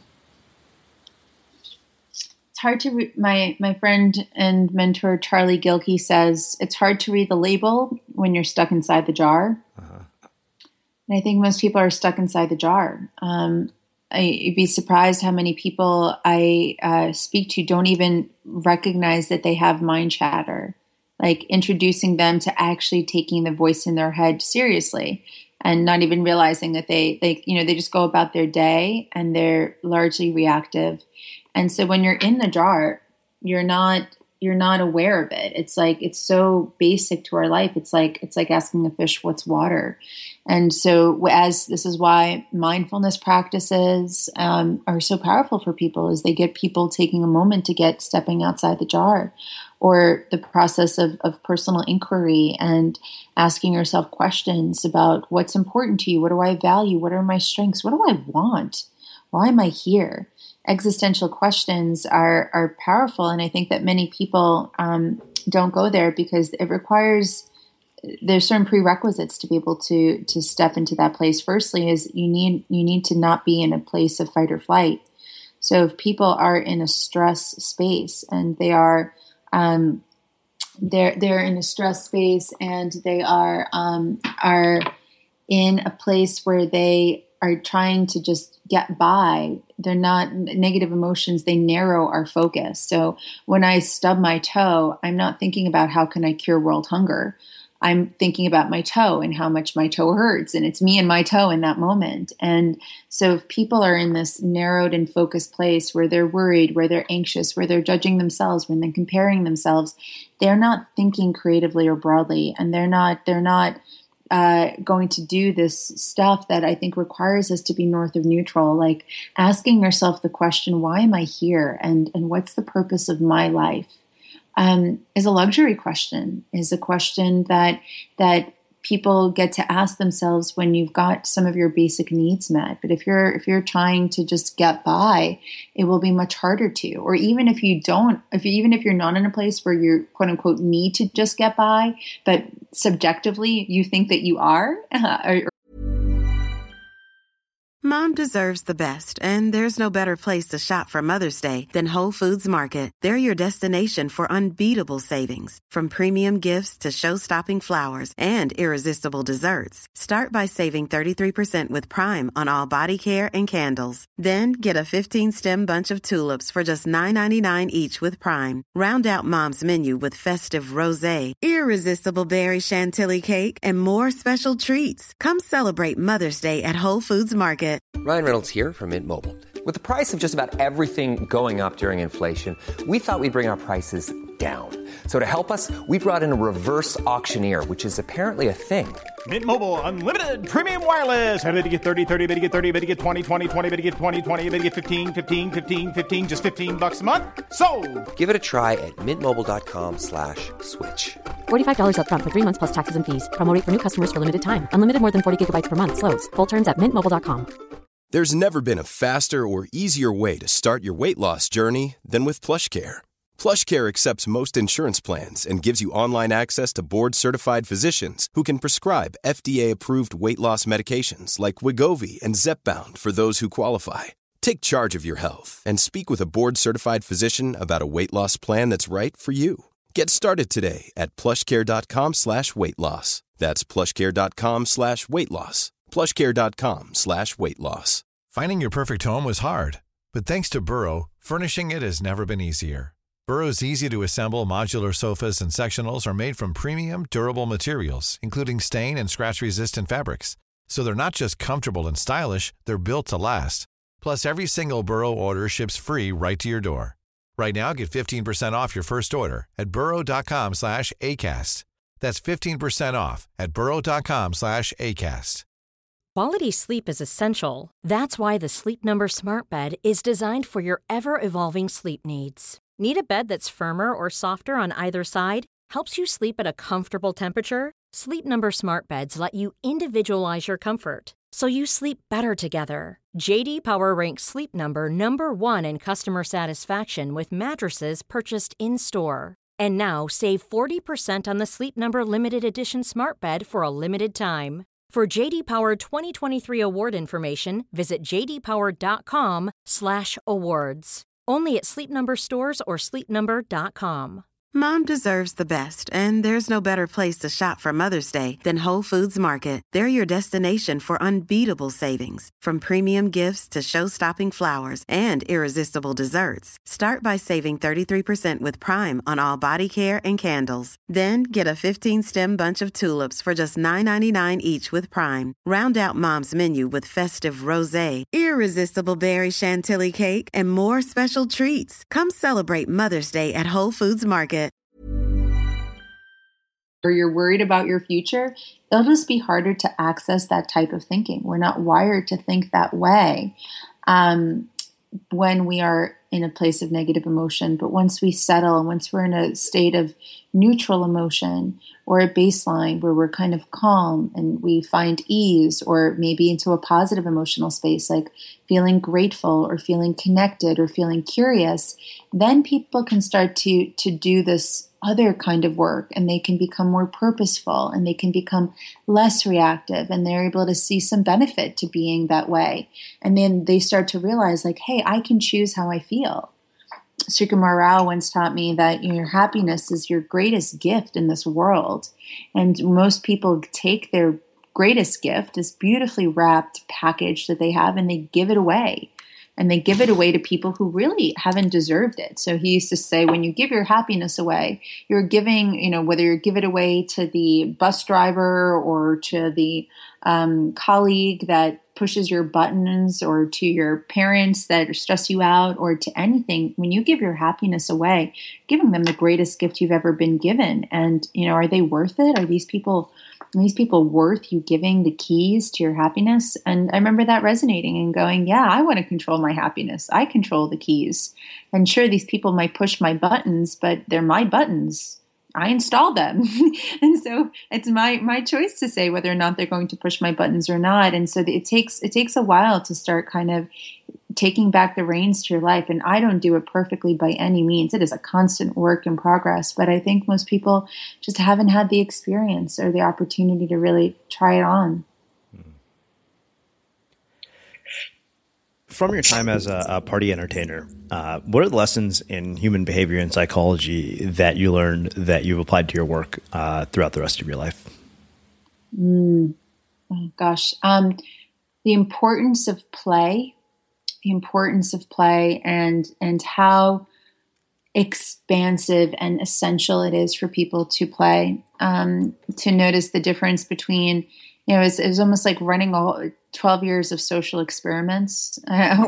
[SPEAKER 9] It's hard to my friend and mentor Charlie Gilkey says it's hard to read the label when you're stuck inside the jar. And I think most people are stuck inside the jar. You'd be surprised how many people I speak to don't even recognize that they have mind chatter. Like introducing them to actually taking the voice in their head seriously and not even realizing that they just go about their day and they're largely reactive. And so when you're in the jar, you're not aware of it. It's like, it's so basic to our life. It's like asking a fish, what's water? And so this is why mindfulness practices are so powerful for people, is they get people taking a moment to stepping outside the jar, or the process of personal inquiry and asking yourself questions about what's important to you. What do I value? What are my strengths? What do I want? Why am I here? Existential questions are powerful. And I think that many people don't go there because there's certain prerequisites to be able to step into that place. Firstly is you need to not be in a place of fight or flight. So if people are in a stress space and they are they're in a stress space and they are in a place where they are trying to just get by, they're not negative emotions. They narrow our focus. So when I stub my toe, I'm not thinking about how can I cure world hunger. I'm thinking about my toe and how much my toe hurts, and it's me and my toe in that moment. And so if people are in this narrowed and focused place where they're worried, where they're anxious, where they're judging themselves, when they're comparing themselves, they're not thinking creatively or broadly, and they're not going to do this stuff that I think requires us to be north of neutral, like asking yourself the question, why am I here? And what's the purpose of my life? Is a luxury question, is a question that people get to ask themselves when you've got some of your basic needs met. But if you're trying to just get by, it will be much harder to. Or even if you don't, even if you're not in a place where you quote unquote need to just get by, but subjectively you think that you are,
[SPEAKER 8] Mom deserves the best, and there's no better place to shop for Mother's Day than Whole Foods Market. They're your destination for unbeatable savings, from premium gifts to show-stopping flowers and irresistible desserts. Start by saving 33% with Prime on all body care and candles. Then get a 15-stem bunch of tulips for just $9.99 each with Prime. Round out Mom's menu with festive rosé, irresistible berry chantilly cake, and more special treats. Come celebrate Mother's Day at Whole Foods Market.
[SPEAKER 2] Ryan Reynolds here from Mint Mobile. With the price of just about everything going up during inflation, we thought we'd bring our prices down. So to help us, we brought in a reverse auctioneer, which is apparently a thing.
[SPEAKER 3] Mint Mobile Unlimited Premium Wireless. How to get 30, 30, bit to get 30, bit to get 20, 20, 20, bit to get 20, 20, bit to get 15, 15, 15, 15, just $15 a month? Sold!
[SPEAKER 2] Give it a try at mintmobile.com/switch.
[SPEAKER 4] $45 up front for 3 months plus taxes and fees. Promo rate for new customers for limited time. Unlimited more than 40 gigabytes per month. Slows full terms at mintmobile.com.
[SPEAKER 11] There's never been a faster or easier way to start your weight loss journey than with PlushCare. PlushCare accepts most insurance plans and gives you online access to board-certified physicians who can prescribe FDA-approved weight loss medications like Wegovy and Zepbound for those who qualify. Take charge of your health and speak with a board-certified physician about a weight loss plan that's right for you. Get started today at plushcare.com/weight loss. That's plushcare.com/weight loss. plushcare.com/weight loss.
[SPEAKER 7] Finding your perfect home was hard, but thanks to Burrow, furnishing it has never been easier. Burrow's easy-to-assemble modular sofas and sectionals are made from premium, durable materials, including stain and scratch-resistant fabrics. So they're not just comfortable and stylish, they're built to last. Plus, every single Burrow order ships free right to your door. Right now, get 15% off your first order at burrow.com/ACAST. That's 15% off at burrow.com/ACAST.
[SPEAKER 6] Quality sleep is essential. That's why the Sleep Number Smart Bed is designed for your ever-evolving sleep needs. Need a bed that's firmer or softer on either side? Helps you sleep at a comfortable temperature? Sleep Number Smart Beds let you individualize your comfort, so you sleep better together. J.D. Power ranks Sleep Number #1 in customer satisfaction with mattresses purchased in-store. And now, save 40% on the Sleep Number Limited Edition Smart Bed for a limited time. For J.D. Power 2023 award information, visit jdpower.com/awards. Only at Sleep Number stores or sleepnumber.com.
[SPEAKER 8] Mom deserves the best, and there's no better place to shop for Mother's Day than Whole Foods Market. They're your destination for unbeatable savings, from premium gifts to show-stopping flowers and irresistible desserts. Start by saving 33% with Prime on all body care and candles. Then get a 15-stem bunch of tulips for just $9.99 each with Prime. Round out Mom's menu with festive rosé, irresistible berry chantilly cake, and more special treats. Come celebrate Mother's Day at Whole Foods Market.
[SPEAKER 9] Or you're worried about your future, it'll just be harder to access that type of thinking. We're not wired to think that way when we are in a place of negative emotion. But once we settle, and once we're in a state of neutral emotion or a baseline where we're kind of calm and we find ease, or maybe into a positive emotional space like feeling grateful or feeling connected or feeling curious, then people can start to do this other kind of work, and they can become more purposeful, and they can become less reactive, and they're able to see some benefit to being that way. And then they start to realize, like, hey, I can choose how I feel. Srikumar Rao once taught me that your happiness is your greatest gift in this world. And most people take their greatest gift, this beautifully wrapped package that they have, and they give it away. And they give it away to people who really haven't deserved it. So he used to say, when you give your happiness away, you're giving, whether you give it away to the bus driver or to the colleague that pushes your buttons, or to your parents that stress you out, or to anything. When you give your happiness away, giving them the greatest gift you've ever been given. And, are they worth it? Are these people worth you giving the keys to your happiness? And I remember that resonating and going, yeah, I want to control my happiness. I control the keys. And sure, these people might push my buttons, but they're my buttons. I install them. And so it's my choice to say whether or not they're going to push my buttons or not. And so it takes a while to start kind of taking back the reins to your life. And I don't do it perfectly by any means. It is a constant work in progress. But I think most people just haven't had the experience or the opportunity to really try it on.
[SPEAKER 1] From your time as a party entertainer, what are the lessons in human behavior and psychology that you learned that you've applied to your work throughout the rest of your life?
[SPEAKER 9] Oh, gosh. The importance of play, and how expansive and essential it is for people to play, to notice the difference between, it was almost like running 12 years of social experiments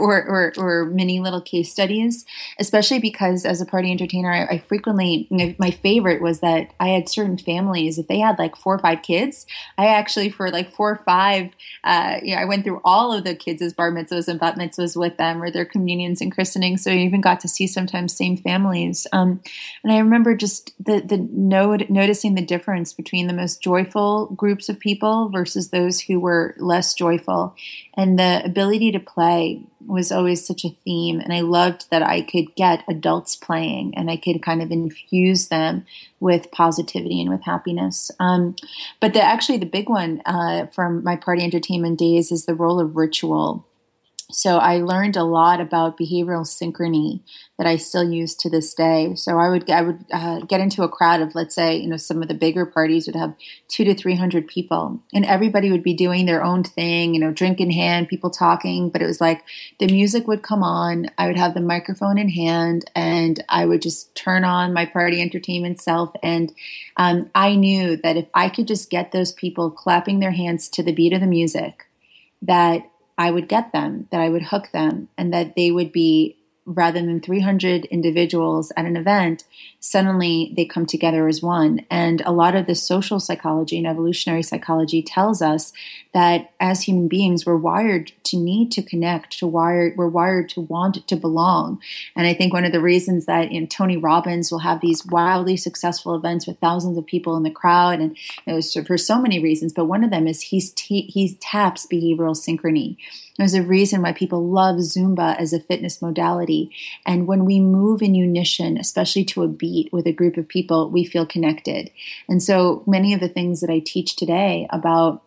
[SPEAKER 9] or mini little case studies, especially because as a party entertainer, I frequently, my favorite was that I had certain families, if they had like 4 or 5 kids, I actually for like 4 or 5, I went through all of the kids' bar mitzvahs and bat mitzvahs with them, or their communions and christenings. So I even got to see sometimes same families. And I remember just noticing the difference between the most joyful groups of people versus those who were less joyful. And the ability to play was always such a theme. And I loved that I could get adults playing and I could kind of infuse them with positivity and with happiness. But the big one from my party entertainment days is the role of ritual. So I learned a lot about behavioral synchrony that I still use to this day. So I would get into a crowd of, let's say, some of the bigger parties would have 200 to 300 people, and everybody would be doing their own thing, drink in hand, people talking. But it was like the music would come on, I would have the microphone in hand, and I would just turn on my party entertainment self. And I knew that if I could just get those people clapping their hands to the beat of the music, that I would get them, that I would hook them, and that they would be, rather than 300 individuals at an event, suddenly they come together as one. And a lot of the social psychology and evolutionary psychology tells us that as human beings, we're wired to need to connect, we're wired to want to belong. And I think one of the reasons that Tony Robbins will have these wildly successful events with thousands of people in the crowd, and it was for so many reasons, but one of them is he taps behavioral synchrony. There's a reason why people love Zumba as a fitness modality. And when we move in unison, especially to a beat with a group of people, we feel connected. And so many of the things that I teach today about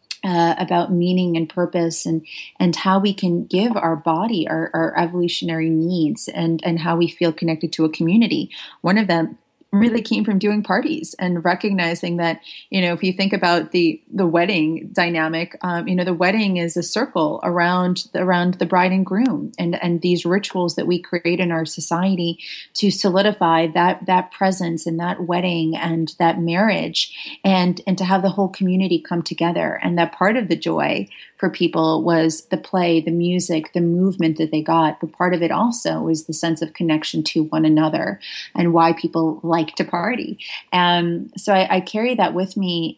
[SPEAKER 9] meaning and purpose and how we can give our body our evolutionary needs and how we feel connected to a community. One of them really came from doing parties and recognizing that, if you think about the wedding dynamic, the wedding is a circle around the bride and groom, and these rituals that we create in our society to solidify that presence and that wedding and that marriage, and to have the whole community come together. And that part of the joy for people was the play, the music, the movement that they got. But part of it also was the sense of connection to one another and why people like to party. So I carry that with me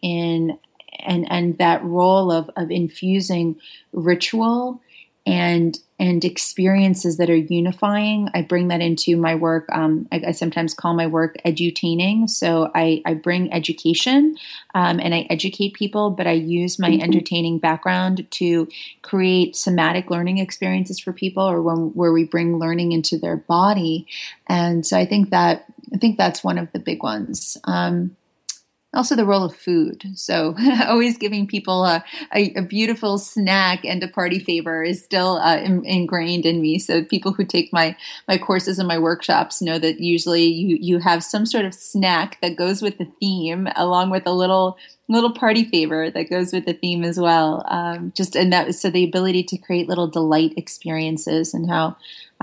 [SPEAKER 9] and that role of infusing ritual and experiences that are unifying. I bring that into my work. I sometimes call my work edutaining. So I bring education and I educate people, but I use my entertaining background to create somatic learning experiences for people, or where we bring learning into their body. And so I think that's one of the big ones. Also the role of food. So always giving people a beautiful snack and a party favor is still ingrained in me. So people who take my courses and my workshops know that usually you have some sort of snack that goes with the theme, along with a little party favor that goes with the theme as well. So the ability to create little delight experiences, and how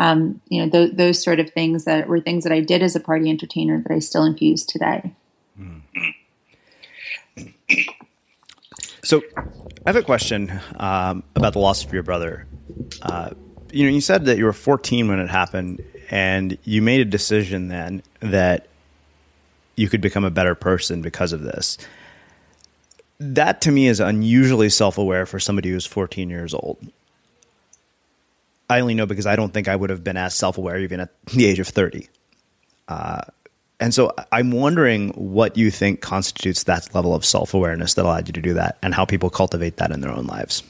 [SPEAKER 9] those sort of things that were things that I did as a party entertainer that I still infuse today.
[SPEAKER 1] So I have a question about the loss of your brother. You said that you were 14 when it happened, and you made a decision then that you could become a better person because of this. That to me is unusually self-aware for somebody who's 14 years old. I only know because I don't think I would have been as self-aware even at the age of 30. And so I'm wondering what you think constitutes that level of self-awareness that allowed you to do that, and how people cultivate that in their own lives.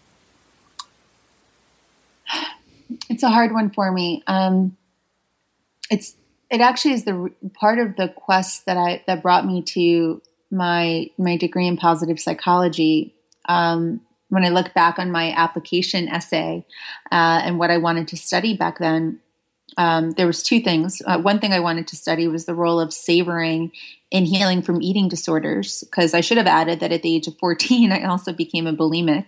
[SPEAKER 9] It's a hard one for me. It actually is the part of the quest that brought me to my degree in positive psychology. When I look back on my application essay and what I wanted to study back then, there was two things. One thing I wanted to study was the role of savoring in healing from eating disorders, because I should have added that at the age of 14, I also became a bulimic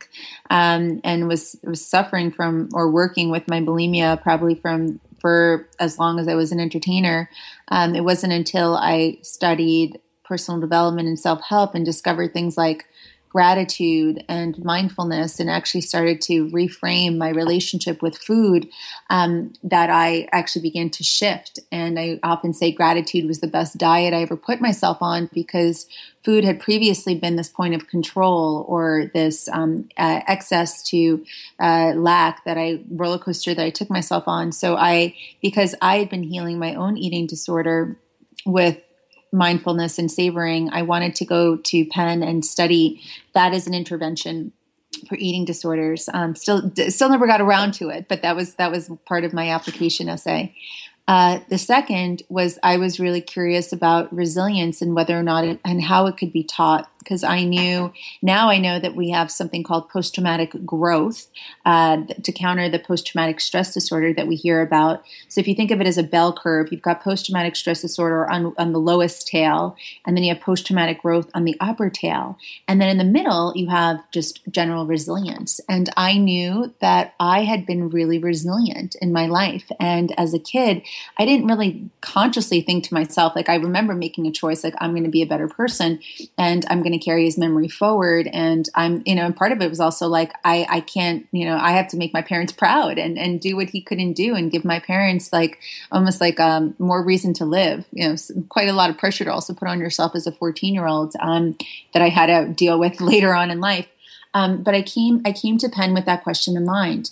[SPEAKER 9] and was suffering from or working with my bulimia probably for as long as I was an entertainer. It wasn't until I studied personal development and self-help and discovered things like gratitude and mindfulness, and actually started to reframe my relationship with food, that I actually began to shift. And I often say gratitude was the best diet I ever put myself on, because food had previously been this point of control, or this excess to lack roller coaster that I took myself on. So because I had been healing my own eating disorder with mindfulness and savoring, I wanted to go to Penn and study that as an intervention for eating disorders. Still never got around to it, but that was part of my application essay. The second was I was really curious about resilience and whether or not and how it could be taught, because I know that we have something called post-traumatic growth to counter the post-traumatic stress disorder that we hear about. So if you think of it as a bell curve, you've got post-traumatic stress disorder on the lowest tail, and then you have post-traumatic growth on the upper tail. And then in the middle, you have just general resilience. And I knew that I had been really resilient in my life. And as a kid, I didn't really consciously think to myself, like, I remember making a choice, like, I'm going to be a better person and I'm going to carry his memory forward. And I'm, and part of it was also like, I can't, I have to make my parents proud and do what he couldn't do, and give my parents almost more reason to live, quite a lot of pressure to also put on yourself as a 14-year-old that I had to deal with later on in life. But I came to Penn with that question in mind.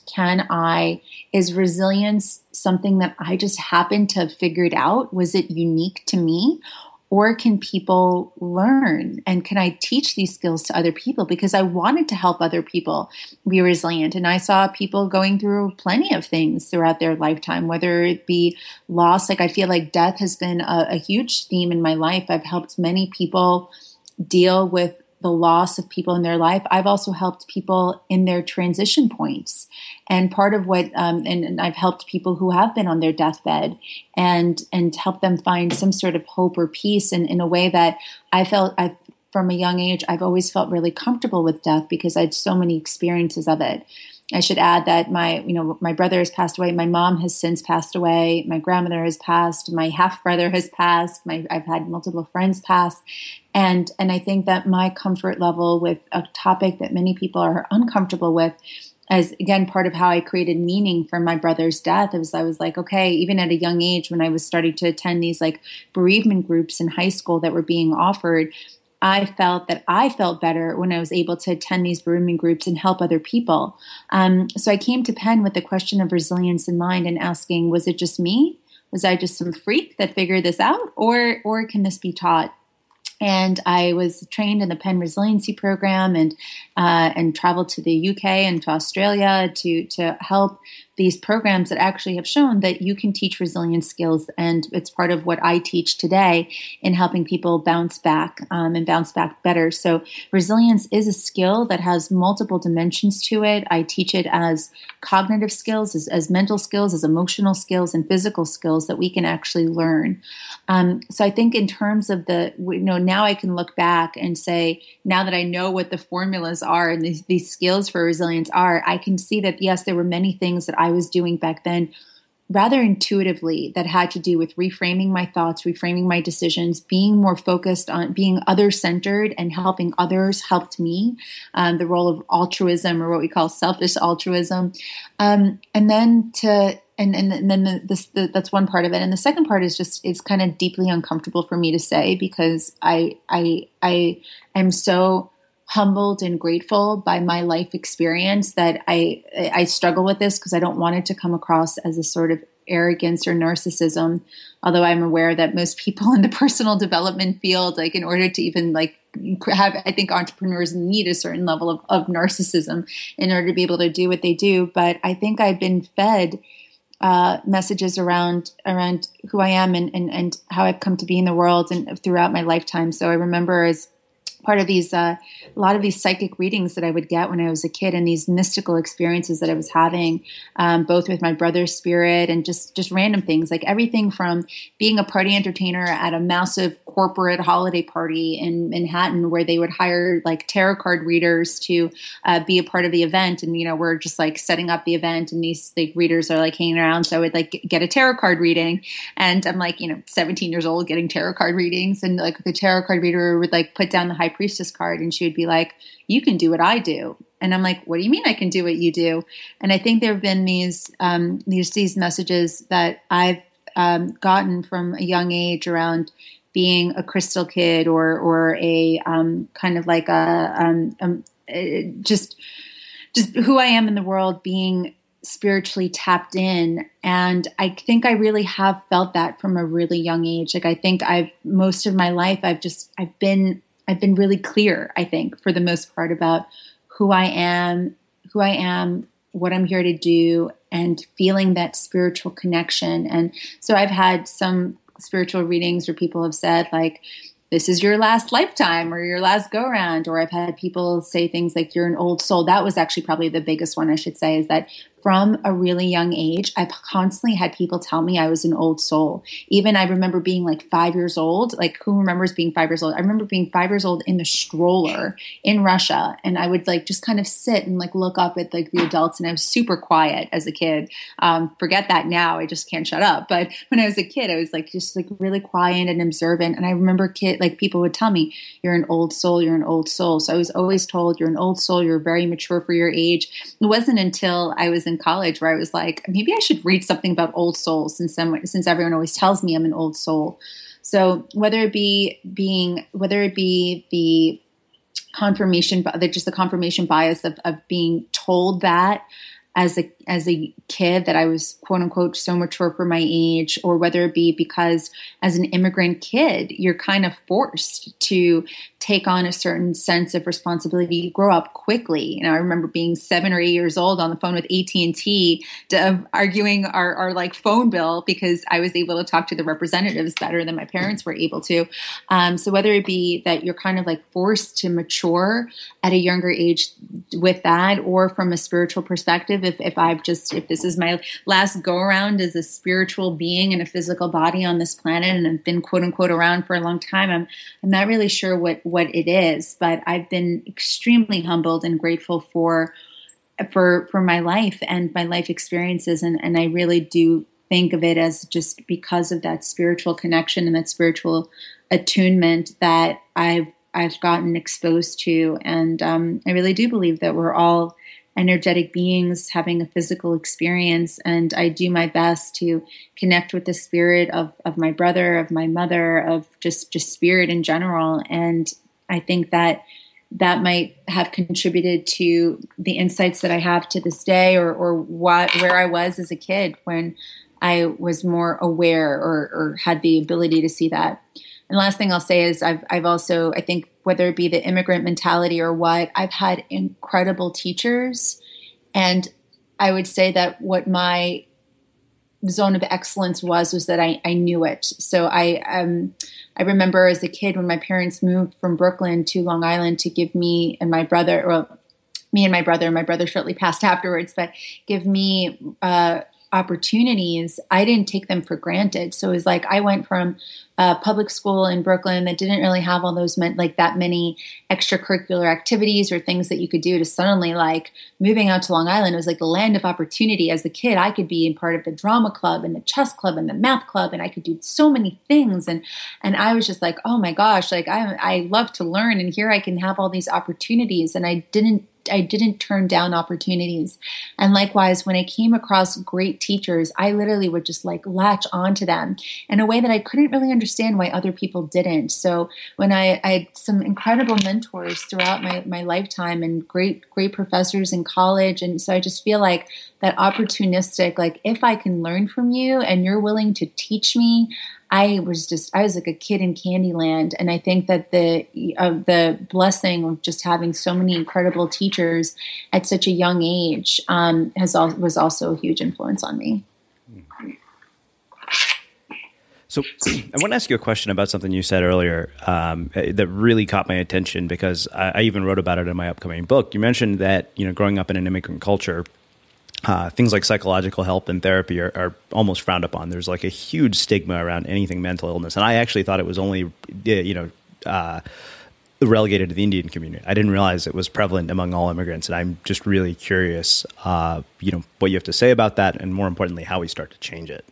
[SPEAKER 9] Is resilience something that I just happened to have figured out? Was it unique to me? Or can people learn? And can I teach these skills to other people? Because I wanted to help other people be resilient. And I saw people going through plenty of things throughout their lifetime, whether it be loss. I feel like death has been a huge theme in my life. I've helped many people deal with the loss of people in their life. I've also helped people in their transition points. And part of what, and I've helped people who have been on their deathbed and help them find some sort of hope or peace in a way that from a young age, I've always felt really comfortable with death because I had so many experiences of it. I should add that my brother has passed away. My mom has since passed away. My grandmother has passed. My half brother has passed. I've had multiple friends pass. And I think that my comfort level with a topic that many people are uncomfortable with, as again, part of how I created meaning from my brother's death, I was like, okay, even at a young age, when I was starting to attend these bereavement groups in high school that were being offered, I felt that I felt better when I was able to attend these bereavement groups and help other people. So I came to Penn with the question of resilience in mind and asking, was it just me? Was I just some freak that figured this out? Or can this be taught? And I was trained in the Penn Resiliency Program and traveled to the UK and to Australia to help these programs that actually have shown that you can teach resilience skills. And it's part of what I teach today in helping people bounce back and bounce back better. So resilience is a skill that has multiple dimensions to it. I teach it as cognitive skills, as mental skills, as emotional skills, and physical skills that we can actually learn. So I think in terms of now I can look back and say, now that I know what the formulas are and these skills for resilience are, I can see that, yes, there were many things that I was doing back then rather intuitively that had to do with reframing my thoughts, reframing my decisions, being more focused on being other-centered and helping others helped me, the role of altruism, or what we call selfish altruism. And then that's one part of it. And the second part is it's kind of deeply uncomfortable for me to say, because I am so humbled and grateful by my life experience that I struggle with this because I don't want it to come across as a sort of arrogance or narcissism. Although I'm aware that most people in the personal development field, like in order to even like have, I think entrepreneurs need a certain level of narcissism in order to be able to do what they do. But I think I've been fed messages around who I am and how I've come to be in the world and throughout my lifetime. So I remember as part of these, a lot of these psychic readings that I would get when I was a kid and these mystical experiences that I was having, both with my brother's spirit and just random things, like everything from being a party entertainer at a massive corporate holiday party in Manhattan where they would hire like tarot card readers to be a part of the event. And, you know, we're just like setting up the event and these like readers are like hanging around. So I would like get a tarot card reading and I'm like, you know, 17 years old getting tarot card readings. And like the tarot card reader would like put down the high priestess card and she would be like, you can do what I do. And I'm like, what do you mean I can do what you do? And I think there have been these messages that I've gotten from a young age around being a crystal kid or a kind of like just who I am in the world, being spiritually tapped in. And I think I really have felt that from a really young age. Like I think most of my life, I've been really clear, I think, for the most part about who I am, what I'm here to do, and feeling that spiritual connection. And so I've had some spiritual readings where people have said like, this is your last lifetime or your last go around. Or I've had people say things like you're an old soul. That was actually probably the biggest one I should say, is that from a really young age, I've constantly had people tell me I was an old soul. Even I remember being like 5 years old. Like who remembers being 5 years old? I remember being 5 years old in the stroller in Russia. And I would like just kind of sit and like look up at like the adults. And I was super quiet as a kid. Forget that now. I just can't shut up. But when I was a kid, I was like just like really quiet and observant. And I remember people would tell me, you're an old soul, you're an old soul. So I was always told you're an old soul. You're very mature for your age. It wasn't until I was in college where I was like, maybe I should read something about old souls since everyone always tells me I'm an old soul. So whether it be the confirmation, just the confirmation bias of being told that as a kid that I was quote unquote so mature for my age, or whether it be because as an immigrant kid, you're kind of forced to take on a certain sense of responsibility. You grow up quickly. You know, I remember being 7 or 8 years old on the phone with AT&T arguing our like phone bill because I was able to talk to the representatives better than my parents were able to. So whether it be that you're kind of like forced to mature at a younger age with that, or from a spiritual perspective, if this is my last go around as a spiritual being in a physical body on this planet and I've been quote unquote around for a long time, I'm not really sure what it is, but I've been extremely humbled and grateful for my life and my life experiences. And I really do think of it as just because of that spiritual connection and that spiritual attunement that I've gotten exposed to. And I really do believe that we're all energetic beings having a physical experience. And I do my best to connect with the spirit of my brother, of my mother, of just spirit in general. And I think that might have contributed to the insights that I have to this day, or where I was as a kid when I was more aware or had the ability to see that. And last thing I'll say is I've also, I think, whether it be the immigrant mentality or what, I've had incredible teachers. And I would say that what my zone of excellence was that I knew it. So I remember as a kid when my parents moved from Brooklyn to Long Island to give me and my brother, my brother shortly passed afterwards, but give me opportunities, I didn't take them for granted. So it was like I went from public school in Brooklyn that didn't really have all those that many extracurricular activities or things that you could do, to suddenly like moving out to Long Island. It was like the land of opportunity. As a kid, I could be in part of the drama club and the chess club and the math club, and I could do so many things. And I was just like, oh my gosh, like I love to learn, and here I can have all these opportunities. And I didn't I didn't turn down opportunities. And likewise, when I came across great teachers, I literally would just like latch onto them in a way that I couldn't really understand why other people didn't. So when I had some incredible mentors throughout my lifetime and great professors in college. And so I just feel like that opportunistic, like if I can learn from you and you're willing to teach me, I was like a kid in Candyland. And I think that the blessing of just having so many incredible teachers at such a young age was also a huge influence on me.
[SPEAKER 1] So I want to ask you a question about something you said earlier that really caught my attention, because I even wrote about it in my upcoming book. You mentioned that, growing up in an immigrant culture, things like psychological help and therapy are almost frowned upon. There's like a huge stigma around anything mental illness. And I actually thought it was only, relegated to the Indian community. I didn't realize it was prevalent among all immigrants. And I'm just really curious, what you have to say about that, and more importantly, how we start to change it.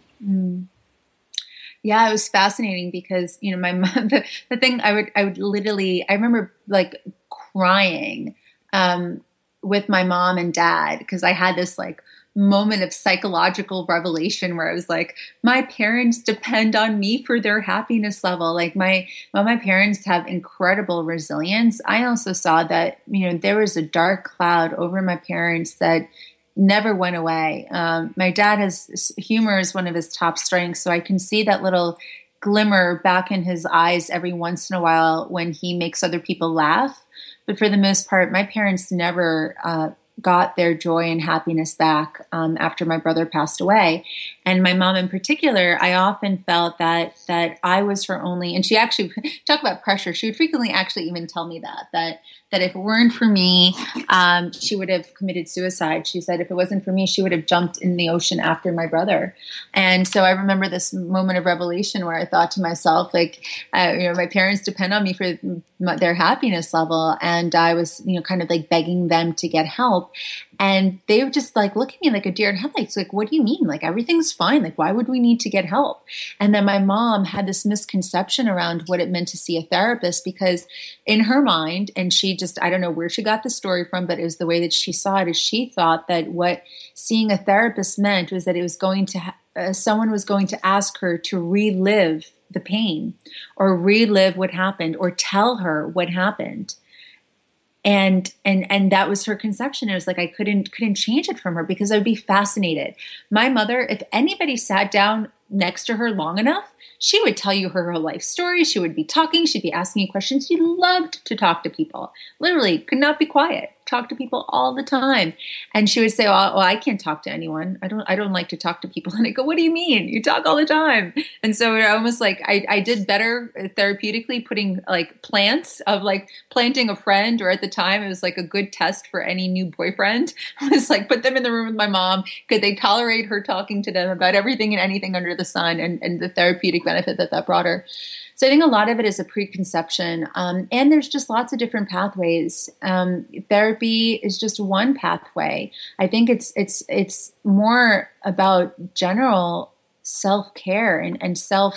[SPEAKER 9] Yeah, it was fascinating because, my mom, the thing I would literally, I remember like crying, with my mom and dad, because I had this like moment of psychological revelation where I was like, my parents depend on me for their happiness level. Like my parents have incredible resilience. I also saw that, there was a dark cloud over my parents that never went away. My dad has humor as one of his top strengths. So I can see that little glimmer back in his eyes every once in a while when he makes other people laugh. But for the most part, my parents never got their joy and happiness back after my brother passed away. And my mom in particular, I often felt that I was her only, and she actually, talk about pressure, she would frequently actually even tell me that if it weren't for me, she would have committed suicide. She said if it wasn't for me, she would have jumped in the ocean after my brother. And so I remember this moment of revelation where I thought to myself, like, my parents depend on me for their happiness level. And I was, kind of like begging them to get help. And they were just like looking at me like a deer in headlights. Like, what do you mean? Like, everything's fine. Like, why would we need to get help? And then my mom had this misconception around what it meant to see a therapist, because in her mind, and she just, I don't know where she got the story from, but it was the way that she saw it, is she thought that what seeing a therapist meant was that it was going to, someone was going to ask her to relive the pain or relive what happened or tell her what happened. And that was her conception. It was like I couldn't change it from her because I would be fascinated. My mother, if anybody sat down next to her long enough, she would tell you her life story. She would be talking. She'd be asking you questions. She loved to talk to people. Literally could not be quiet. Talk to people all the time. And she would say, well, I can't talk to anyone. I don't like to talk to people. And I go, what do you mean? You talk all the time. And so it almost like I did better therapeutically putting like plants of like planting a friend, or at the time it was like a good test for any new boyfriend. I was like, put them in the room with my mom. Could they tolerate her talking to them about everything and anything under the sun, and the therapeutic benefit that brought her. So I think a lot of it is a preconception, and there's just lots of different pathways. Therapy is just one pathway. I think it's more about general self-care and self.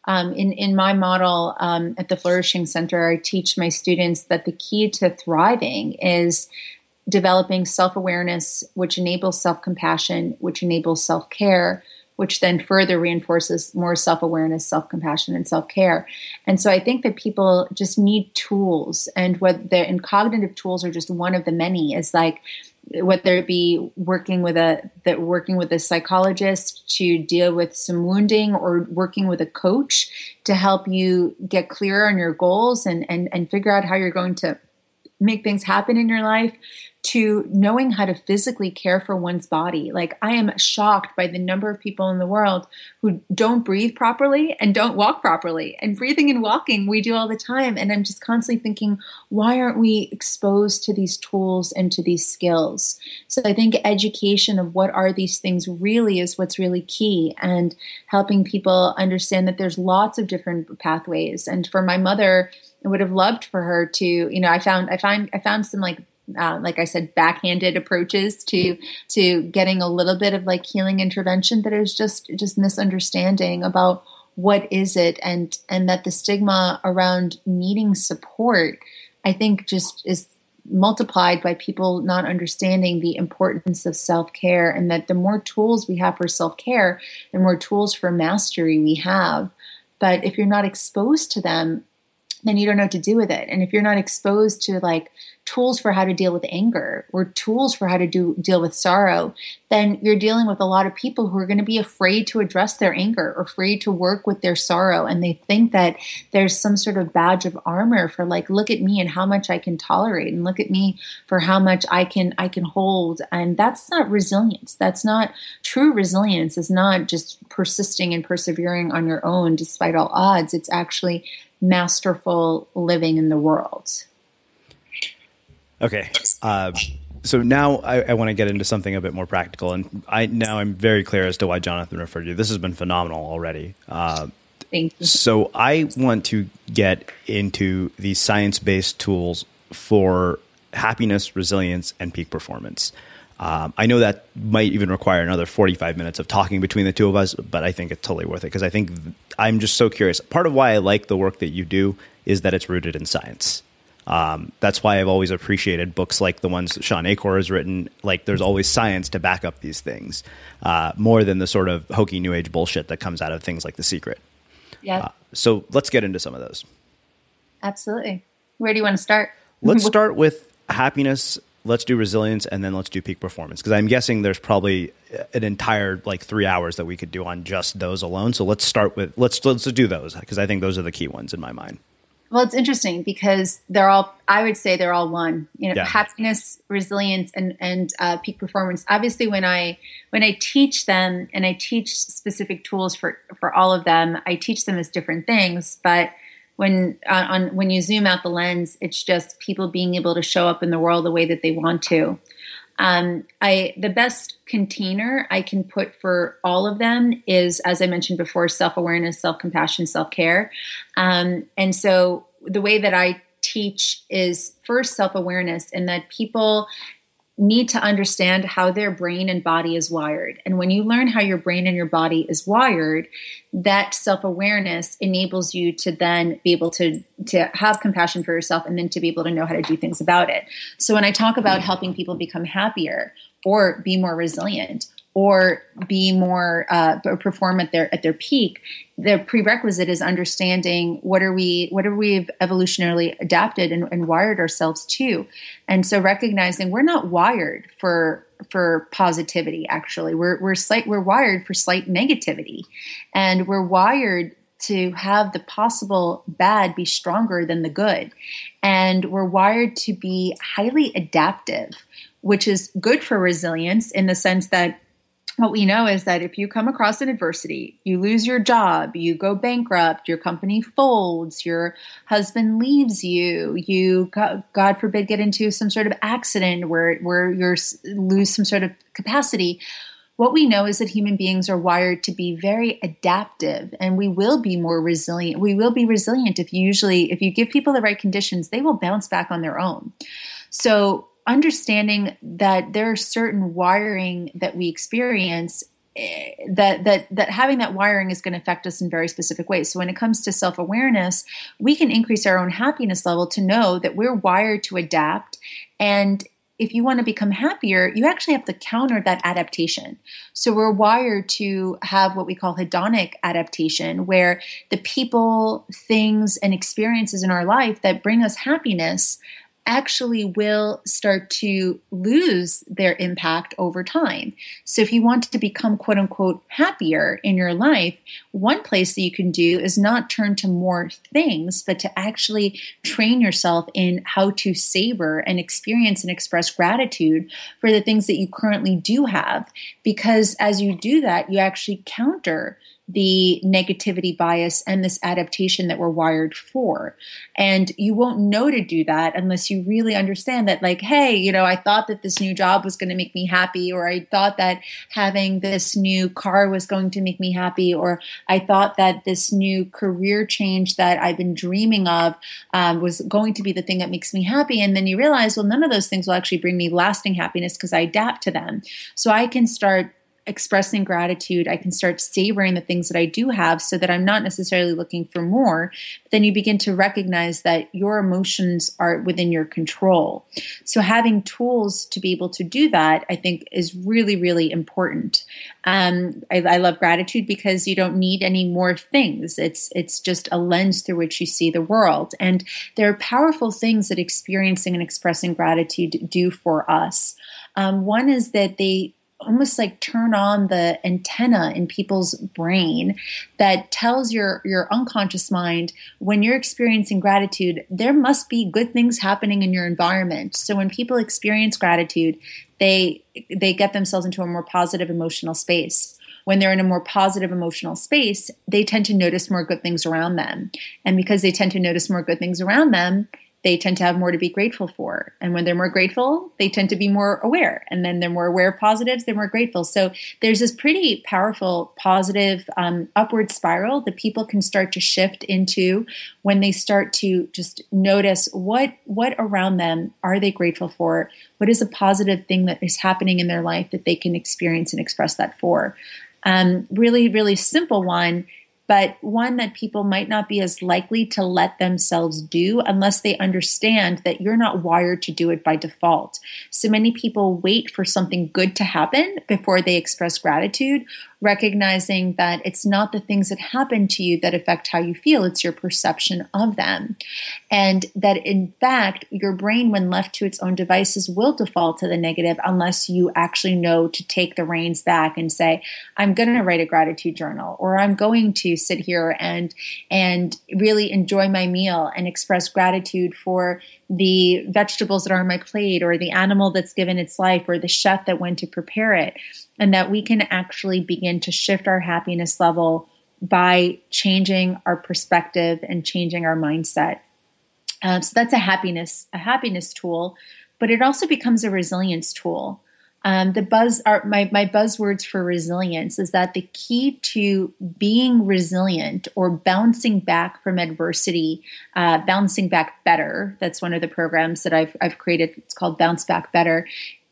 [SPEAKER 9] In my model at the Flourishing Center, I teach my students that the key to thriving is developing self-awareness, which enables self-compassion, which enables self-care, which then further reinforces more self-awareness, self-compassion, and self-care. And so I think that people just need tools, and cognitive tools are just one of the many. Is like whether it be working with a psychologist to deal with some wounding, or working with a coach to help you get clearer on your goals and figure out how you're going to make things happen in your life, to knowing how to physically care for one's body. Like, I am shocked by the number of people in the world who don't breathe properly and don't walk properly. And breathing and walking, we do all the time. And I'm just constantly thinking, why aren't we exposed to these tools and to these skills? So I think education of what are these things really is what's really key, and helping people understand that there's lots of different pathways. And for my mother, I would have loved for her to, I found some like I said, backhanded approaches to getting a little bit of like healing intervention, but it was just misunderstanding about what is it, and that the stigma around needing support, I think, just is multiplied by people not understanding the importance of self-care, and that the more tools we have for self-care, the more tools for mastery we have. But if you're not exposed to them, then you don't know what to do with it. And if you're not exposed to like tools for how to deal with anger or tools for how to deal with sorrow, then you're dealing with a lot of people who are going to be afraid to address their anger or afraid to work with their sorrow. And they think that there's some sort of badge of armor for like, look at me and how much I can tolerate, and look at me for how much I can hold. And that's not resilience. That's not true resilience. Is not just persisting and persevering on your own despite all odds. It's actually masterful living in the world.
[SPEAKER 1] Okay. So now I want to get into something a bit more practical. And I'm very clear as to why Jonathan referred to you. This has been phenomenal already.
[SPEAKER 9] Thank you.
[SPEAKER 1] So I want to get into the science-based tools for happiness, resilience, and peak performance. I know that might even require another 45 minutes of talking between the two of us, but I think it's totally worth it because I think I'm just so curious. Part of why I like the work that you do is that it's rooted in science. That's why I've always appreciated books like the ones Sean Achor has written. Like there's always science to back up these things, more than the sort of hokey new age bullshit that comes out of things like The Secret.
[SPEAKER 9] Yeah.
[SPEAKER 1] So let's get into some of those.
[SPEAKER 9] Absolutely. Where do you want to start?
[SPEAKER 1] Let's start with happiness. Let's do resilience, and then let's do peak performance. Because I'm guessing there's probably an entire 3 hours that we could do on just those alone. So let's start with let's do those because I think those are the key ones in my mind.
[SPEAKER 9] Well, it's interesting because I would say they're all one. Happiness, resilience, and peak performance. Obviously, when I teach them and I teach specific tools for all of them, I teach them as different things, but when you zoom out the lens, it's just people being able to show up in the world the way that they want to. The best container I can put for all of them is, as I mentioned before, self-awareness, self-compassion, self-care. And so the way that I teach is first self-awareness, and that people need to understand how their brain and body is wired. And when you learn how your brain and your body is wired, that self-awareness enables you to then be able to have compassion for yourself and then to be able to know how to do things about it. So when I talk about helping people become happier or be more resilient or be more perform at their peak, the prerequisite is understanding what we've evolutionarily adapted and wired ourselves to. And so recognizing we're not wired for positivity. Actually, we're wired for slight negativity, and we're wired to have the possible bad be stronger than the good, and we're wired to be highly adaptive, which is good for resilience in the sense that what we know is that if you come across an adversity, you lose your job, you go bankrupt, your company folds, your husband leaves you, God forbid, get into some sort of accident where you lose some sort of capacity. What we know is that human beings are wired to be very adaptive, and we will be more resilient. We will be resilient if you give people the right conditions, they will bounce back on their own. So understanding that there are certain wiring that we experience that having that wiring is going to affect us in very specific ways. So when it comes to self-awareness, we can increase our own happiness level to know that we're wired to adapt. And if you want to become happier, you actually have to counter that adaptation. So we're wired to have what we call hedonic adaptation, where the people, things, and experiences in our life that bring us happiness actually will start to lose their impact over time. So if you want to become quote unquote happier in your life, one place that you can do is not turn to more things, but to actually train yourself in how to savor and experience and express gratitude for the things that you currently do have. Because as you do that, you actually counter the negativity bias and this adaptation that we're wired for. And you won't know to do that unless you really understand that, like, hey, I thought that this new job was going to make me happy, or I thought that having this new car was going to make me happy, or I thought that this new career change that I've been dreaming of was going to be the thing that makes me happy. And then you realize, well, none of those things will actually bring me lasting happiness because I adapt to them. So I can start expressing gratitude, I can start savoring the things that I do have so that I'm not necessarily looking for more. But then you begin to recognize that your emotions are within your control. So having tools to be able to do that, I think, is really, really important. I love gratitude because you don't need any more things. It's just a lens through which you see the world. And there are powerful things that experiencing and expressing gratitude do for us. One is that they almost like turn on the antenna in people's brain that tells your unconscious mind, when you're experiencing gratitude, there must be good things happening in your environment. So when people experience gratitude, they get themselves into a more positive emotional space. When they're in a more positive emotional space, they tend to notice more good things around them. And because they tend to notice more good things around them, they tend to have more to be grateful for. And when they're more grateful, they tend to be more aware. And then they're more aware of positives, they're more grateful. So there's this pretty powerful positive upward spiral that people can start to shift into when they start to just notice what around them are they grateful for? What is a positive thing that is happening in their life that they can experience and express that for? Really, really simple one, but one that people might not be as likely to let themselves do unless they understand that you're not wired to do it by default. So many people wait for something good to happen before they express gratitude, recognizing that it's not the things that happen to you that affect how you feel, it's your perception of them. And that in fact, your brain, when left to its own devices, will default to the negative unless you actually know to take the reins back and say, I'm going to write a gratitude journal, or I'm going to sit here and really enjoy my meal and express gratitude for the vegetables that are on my plate, or the animal that's given its life, or the chef that went to prepare it. And that we can actually begin to shift our happiness level by changing our perspective and changing our mindset. So that's a happiness tool, but it also becomes a resilience tool. My buzzwords for resilience is that the key to being resilient or bouncing back from adversity, bouncing back better. That's one of the programs that I've created. It's called Bounce Back Better.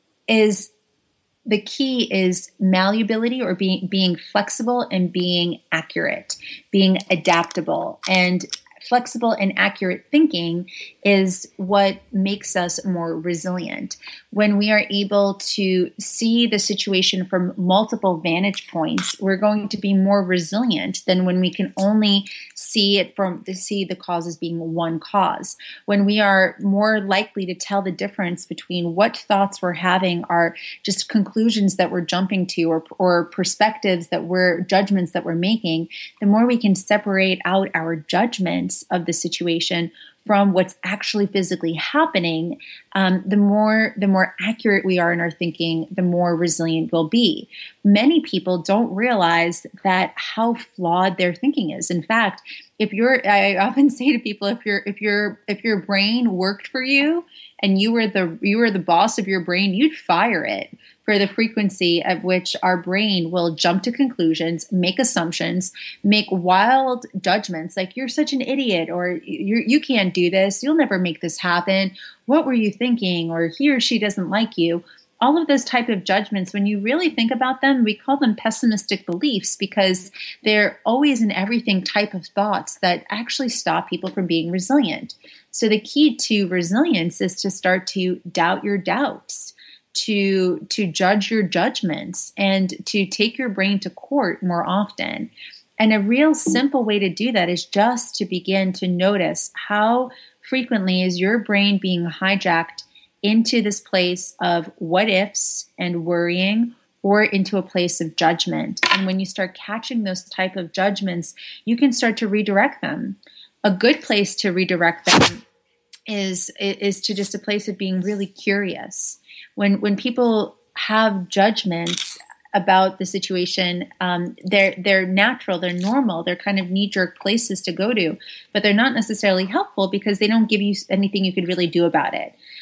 [SPEAKER 9] The key is malleability, or being flexible and being accurate, being adaptable. And flexible and accurate thinking is what makes us more resilient. When we are able to see the situation from multiple vantage points, we're going to be more resilient than when we can only see the cause as being one cause. When we are more likely to tell the difference between what thoughts we're having are just conclusions that we're jumping to, or perspectives judgments that we're making, the more we can separate out our judgments of the situation from what's actually physically happening, the more accurate we are in our thinking, the more resilient we'll be. Many people don't realize that how flawed their thinking is. In fact, I often say to people, if your brain worked for you and you were the boss of your brain, you'd fire it for the frequency at which our brain will jump to conclusions, make assumptions, make wild judgments like you're such an idiot, or you can't do this, you'll never make this happen, what were you thinking, or he or she doesn't like you. All of those type of judgments, when you really think about them, we call them pessimistic beliefs because they're always in everything type of thoughts that actually stop people from being resilient. So the key to resilience is to start to doubt your doubts, to judge your judgments, and to take your brain to court more often. And a real simple way to do that is just to begin to notice how frequently is your brain being hijacked into this place of what ifs and worrying, or into a place of judgment. And when you start catching those type of judgments, you can start to redirect them. A good place to redirect them is to just a place of being really curious. When people have judgments about the situation, they're natural, they're normal, they're kind of knee-jerk places to go to, but they're not necessarily helpful because they don't give you anything you could really do about it.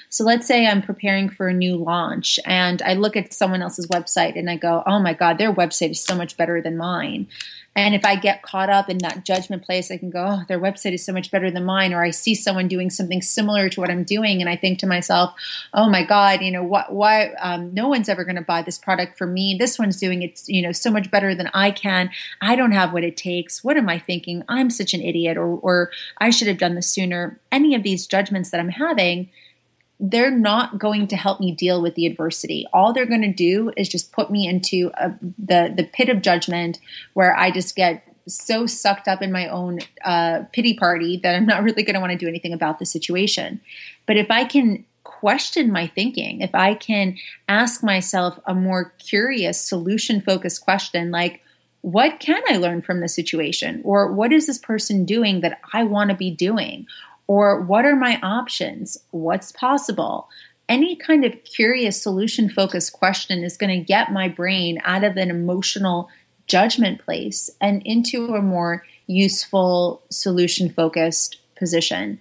[SPEAKER 9] So let's say I'm preparing for a new launch and I look at someone else's website and I go, oh my God, their website is so much better than mine. And if I get caught up in that judgment place, I can go, oh, their website is so much better than mine. Or I see someone doing something similar to what I'm doing. And I think to myself, oh my God, why no one's ever going to buy this product for me. This one's doing it, so much better than I can. I don't have what it takes. What am I thinking? I'm such an idiot, or I should have done this sooner. Any of these judgments that I'm having, they're not going to help me deal with the adversity. All they're going to do is just put me into the pit of judgment where I just get so sucked up in my own pity party that I'm not really going to want to do anything about the situation. But if I can question my thinking, if I can ask myself a more curious, solution-focused question like, what can I learn from the situation? Or what is this person doing that I want to be doing? Or what are my options? What's possible? Any kind of curious solution-focused question is going to get my brain out of an emotional judgment place and into a more useful solution-focused position.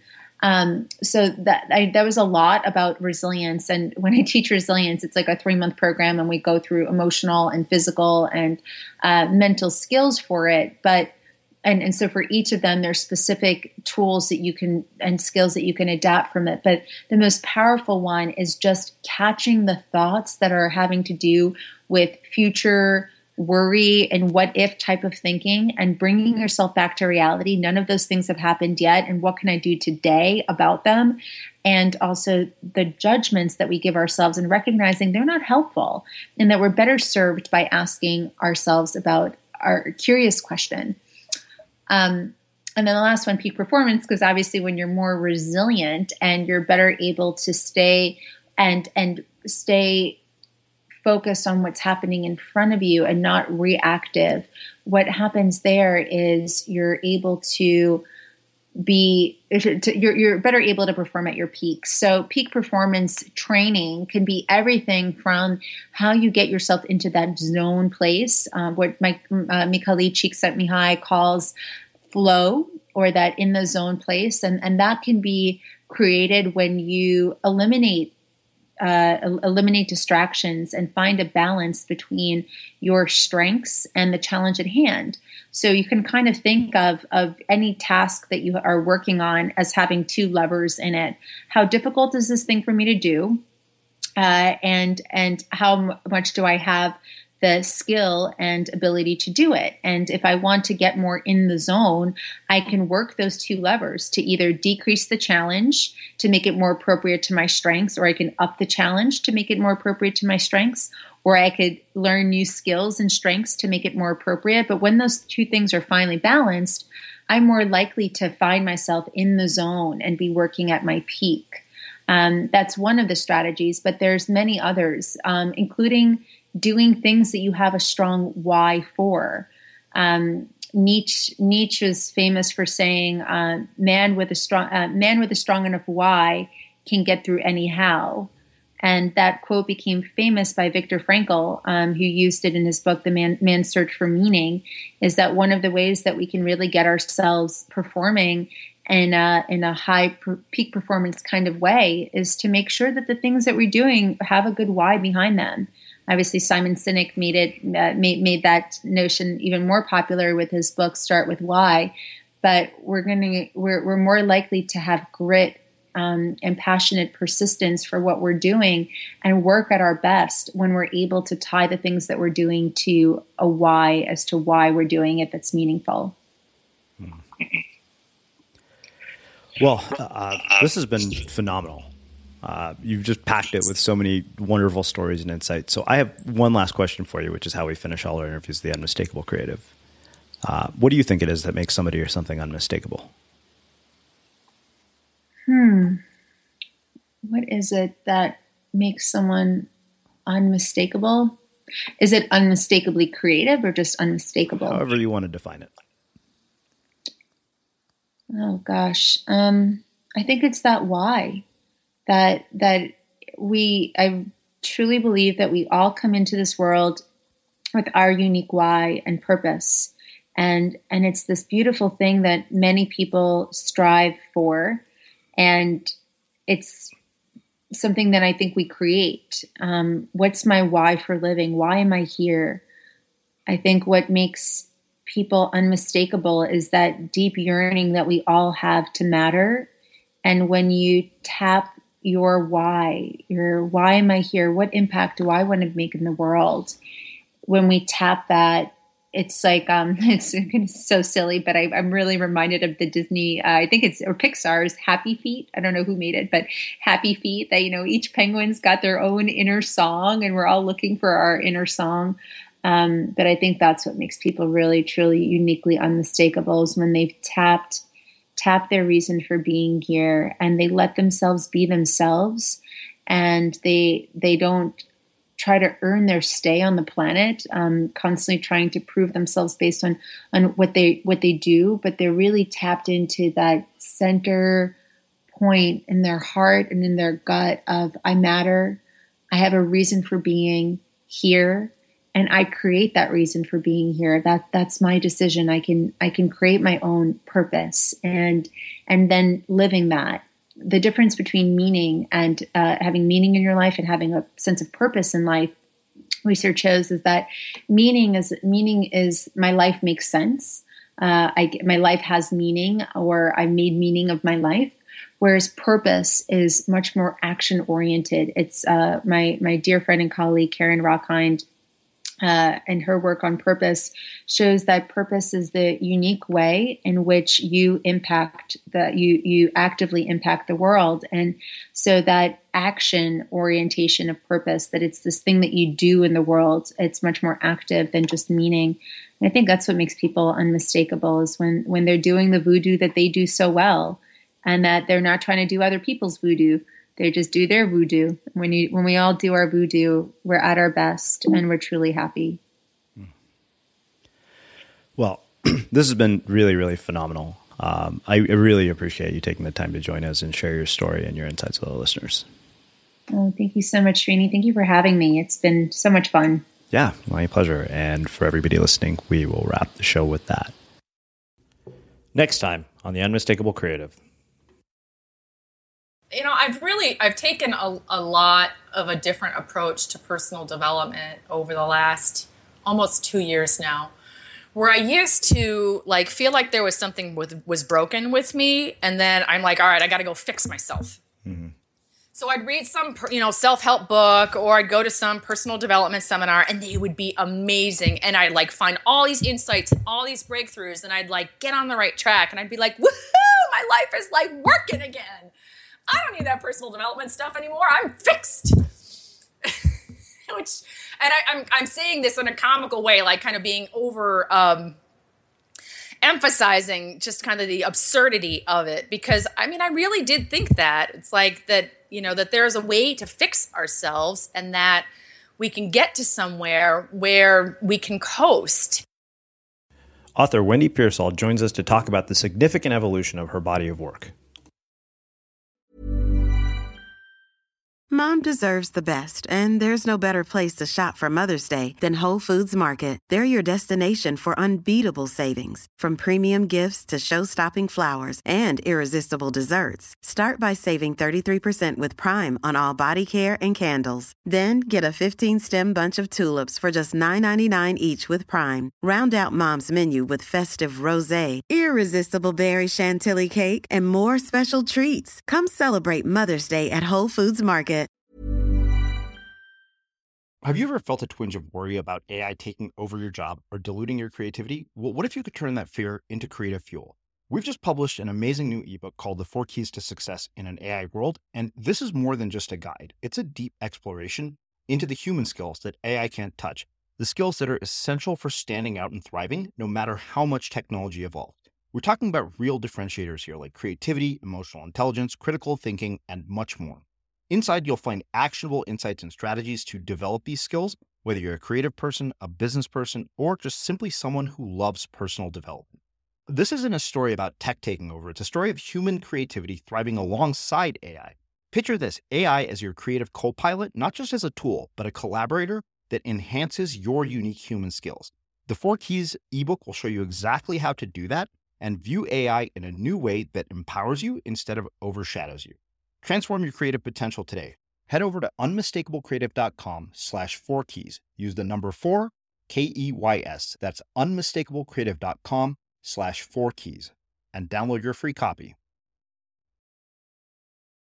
[SPEAKER 9] So that was a lot about resilience. And when I teach resilience, it's like a 3-month program and we go through emotional and physical and mental skills for it. But And so for each of them, there's specific tools that you can and skills that you can adapt from it. But the most powerful one is just catching the thoughts that are having to do with future worry and what if type of thinking and bringing yourself back to reality. None of those things have happened yet. And what can I do today about them? And also the judgments that we give ourselves and recognizing they're not helpful and that we're better served by asking ourselves about our curious question. And then the last one, peak performance, because obviously when you're more resilient and you're better able to stay focused on what's happening in front of you and not reactive, what happens there is you're able to you're better able to perform at your peak. So peak performance training can be everything from how you get yourself into that zone place, what Mihaly Csikszentmihalyi calls flow, or that in the zone place. And that can be created when you eliminate distractions and find a balance between your strengths and the challenge at hand. So you can kind of think of any task that you are working on as having two levers in it. How difficult is this thing for me to do? And how much do I have the skill and ability to do it? And if I want to get more in the zone, I can work those two levers to either decrease the challenge to make it more appropriate to my strengths, or I can up the challenge to make it more appropriate to my strengths, or I could learn new skills and strengths to make it more appropriate. But when those two things are finally balanced, I'm more likely to find myself in the zone and be working at my peak. That's one of the strategies, but there's many others, including doing things that you have a strong why for. Nietzsche is famous for saying, "Man with a strong enough why can get through any how." And that quote became famous by Viktor Frankl, who used it in his book, The Man's Search for Meaning. Is that one of the ways that we can really get ourselves performing in a high peak performance kind of way is to make sure that the things that we're doing have a good why behind them. Obviously, Simon Sinek made that notion even more popular with his book Start with Why. But we're more likely to have grit and passionate persistence for what we're doing and work at our best when we're able to tie the things that we're doing to a why as to why we're doing it that's meaningful.
[SPEAKER 1] Well, this has been phenomenal. You've just packed it with so many wonderful stories and insights. So I have one last question for you, which is how we finish all our interviews, the unmistakable creative. What do you think it is that makes somebody or something unmistakable?
[SPEAKER 9] What is it that makes someone unmistakable? Is it unmistakably creative or just unmistakable?
[SPEAKER 1] However you want to define it.
[SPEAKER 9] Oh gosh. I think it's that why. That I truly believe that we all come into this world with our unique why and purpose. And it's this beautiful thing that many people strive for. And it's something that I think we create. What's my why for living? Why am I here? I think what makes people unmistakable is that deep yearning that we all have to matter. And when you tap your why am I here? What impact do I want to make in the world? When we tap that, it's like, it's so silly, but I'm really reminded of the Disney, I think or Pixar's Happy Feet. I don't know who made it, but Happy Feet, that, each penguin's got their own inner song and we're all looking for our inner song. But I think that's what makes people really, truly, uniquely unmistakable is when they've tapped their reason for being here and they let themselves be themselves and they don't try to earn their stay on the planet, constantly trying to prove themselves based on what they do, but they're really tapped into that center point in their heart and in their gut of I matter, I have a reason for being here, and I create that reason for being here. That's my decision. I can create my own purpose and then living that. The difference between meaning and having meaning in your life and having a sense of purpose in life, research shows, is that meaning is my life makes sense. My life has meaning, or I made meaning of my life. Whereas purpose is much more action oriented. It's my dear friend and colleague Karen Rockhind. And her work on purpose shows that purpose is the unique way in which you you actively impact the world. And so that action orientation of purpose, that it's this thing that you do in the world, it's much more active than just meaning. And I think that's what makes people unmistakable is when they're doing the voodoo that they do so well, and that they're not trying to do other people's voodoo. They just do their voodoo. When we all do our voodoo, we're at our best and we're truly happy.
[SPEAKER 1] Well, this has been really, really phenomenal. I really appreciate you taking the time to join us and share your story and your insights with the listeners.
[SPEAKER 9] Oh, thank you so much, Srini. Thank you for having me. It's been so much fun.
[SPEAKER 1] Yeah, my pleasure. And for everybody listening, we will wrap the show with that. Next time on The Unmistakable Creative.
[SPEAKER 12] I've taken a lot of a different approach to personal development over the last almost 2 years now, where I used to feel like there was something was broken with me. And then I'm like, all right, I got to go fix myself. Mm-hmm. So I'd read some, self-help book, or I'd go to some personal development seminar, and they would be amazing. And I'd find all these insights, all these breakthroughs, and I'd get on the right track. And I'd be like, woohoo, my life is working again. I don't need that personal development stuff anymore. I'm fixed. I'm saying this in a comical way, kind of being over emphasizing just kind of the absurdity of it, because I really did think that it's that there's a way to fix ourselves and that we can get to somewhere where we can coast.
[SPEAKER 1] Author Wendy Pearsall joins us to talk about the significant evolution of her body of work.
[SPEAKER 8] Mom deserves the best, and there's no better place to shop for Mother's Day than Whole Foods Market. They're your destination for unbeatable savings, from premium gifts to show-stopping flowers and irresistible desserts. Start by saving 33% with Prime on all body care and candles. Then get a 15-stem bunch of tulips for just $9.99 each with Prime. Round out Mom's menu with festive rosé, irresistible berry chantilly cake, and more special treats. Come celebrate Mother's Day at Whole Foods Market.
[SPEAKER 1] Have you ever felt a twinge of worry about AI taking over your job or diluting your creativity? Well, what if you could turn that fear into creative fuel? We've just published an amazing new ebook called The 4 Keys to Success in an AI World, and this is more than just a guide. It's a deep exploration into the human skills that AI can't touch, the skills that are essential for standing out and thriving, no matter how much technology evolved. We're talking about real differentiators here, like creativity, emotional intelligence, critical thinking, and much more. Inside, you'll find actionable insights and strategies to develop these skills, whether you're a creative person, a business person, or just simply someone who loves personal development. This isn't a story about tech taking over. It's a story of human creativity thriving alongside AI. Picture this, AI as your creative co-pilot, not just as a tool, but a collaborator that enhances your unique human skills. The 4 Keys ebook will show you exactly how to do that and view AI in a new way that empowers you instead of overshadows you. Transform your creative potential today. Head over to unmistakablecreative.com/4keys. Use the number 4, KEYS. That's unmistakablecreative.com/4keys and download your free copy.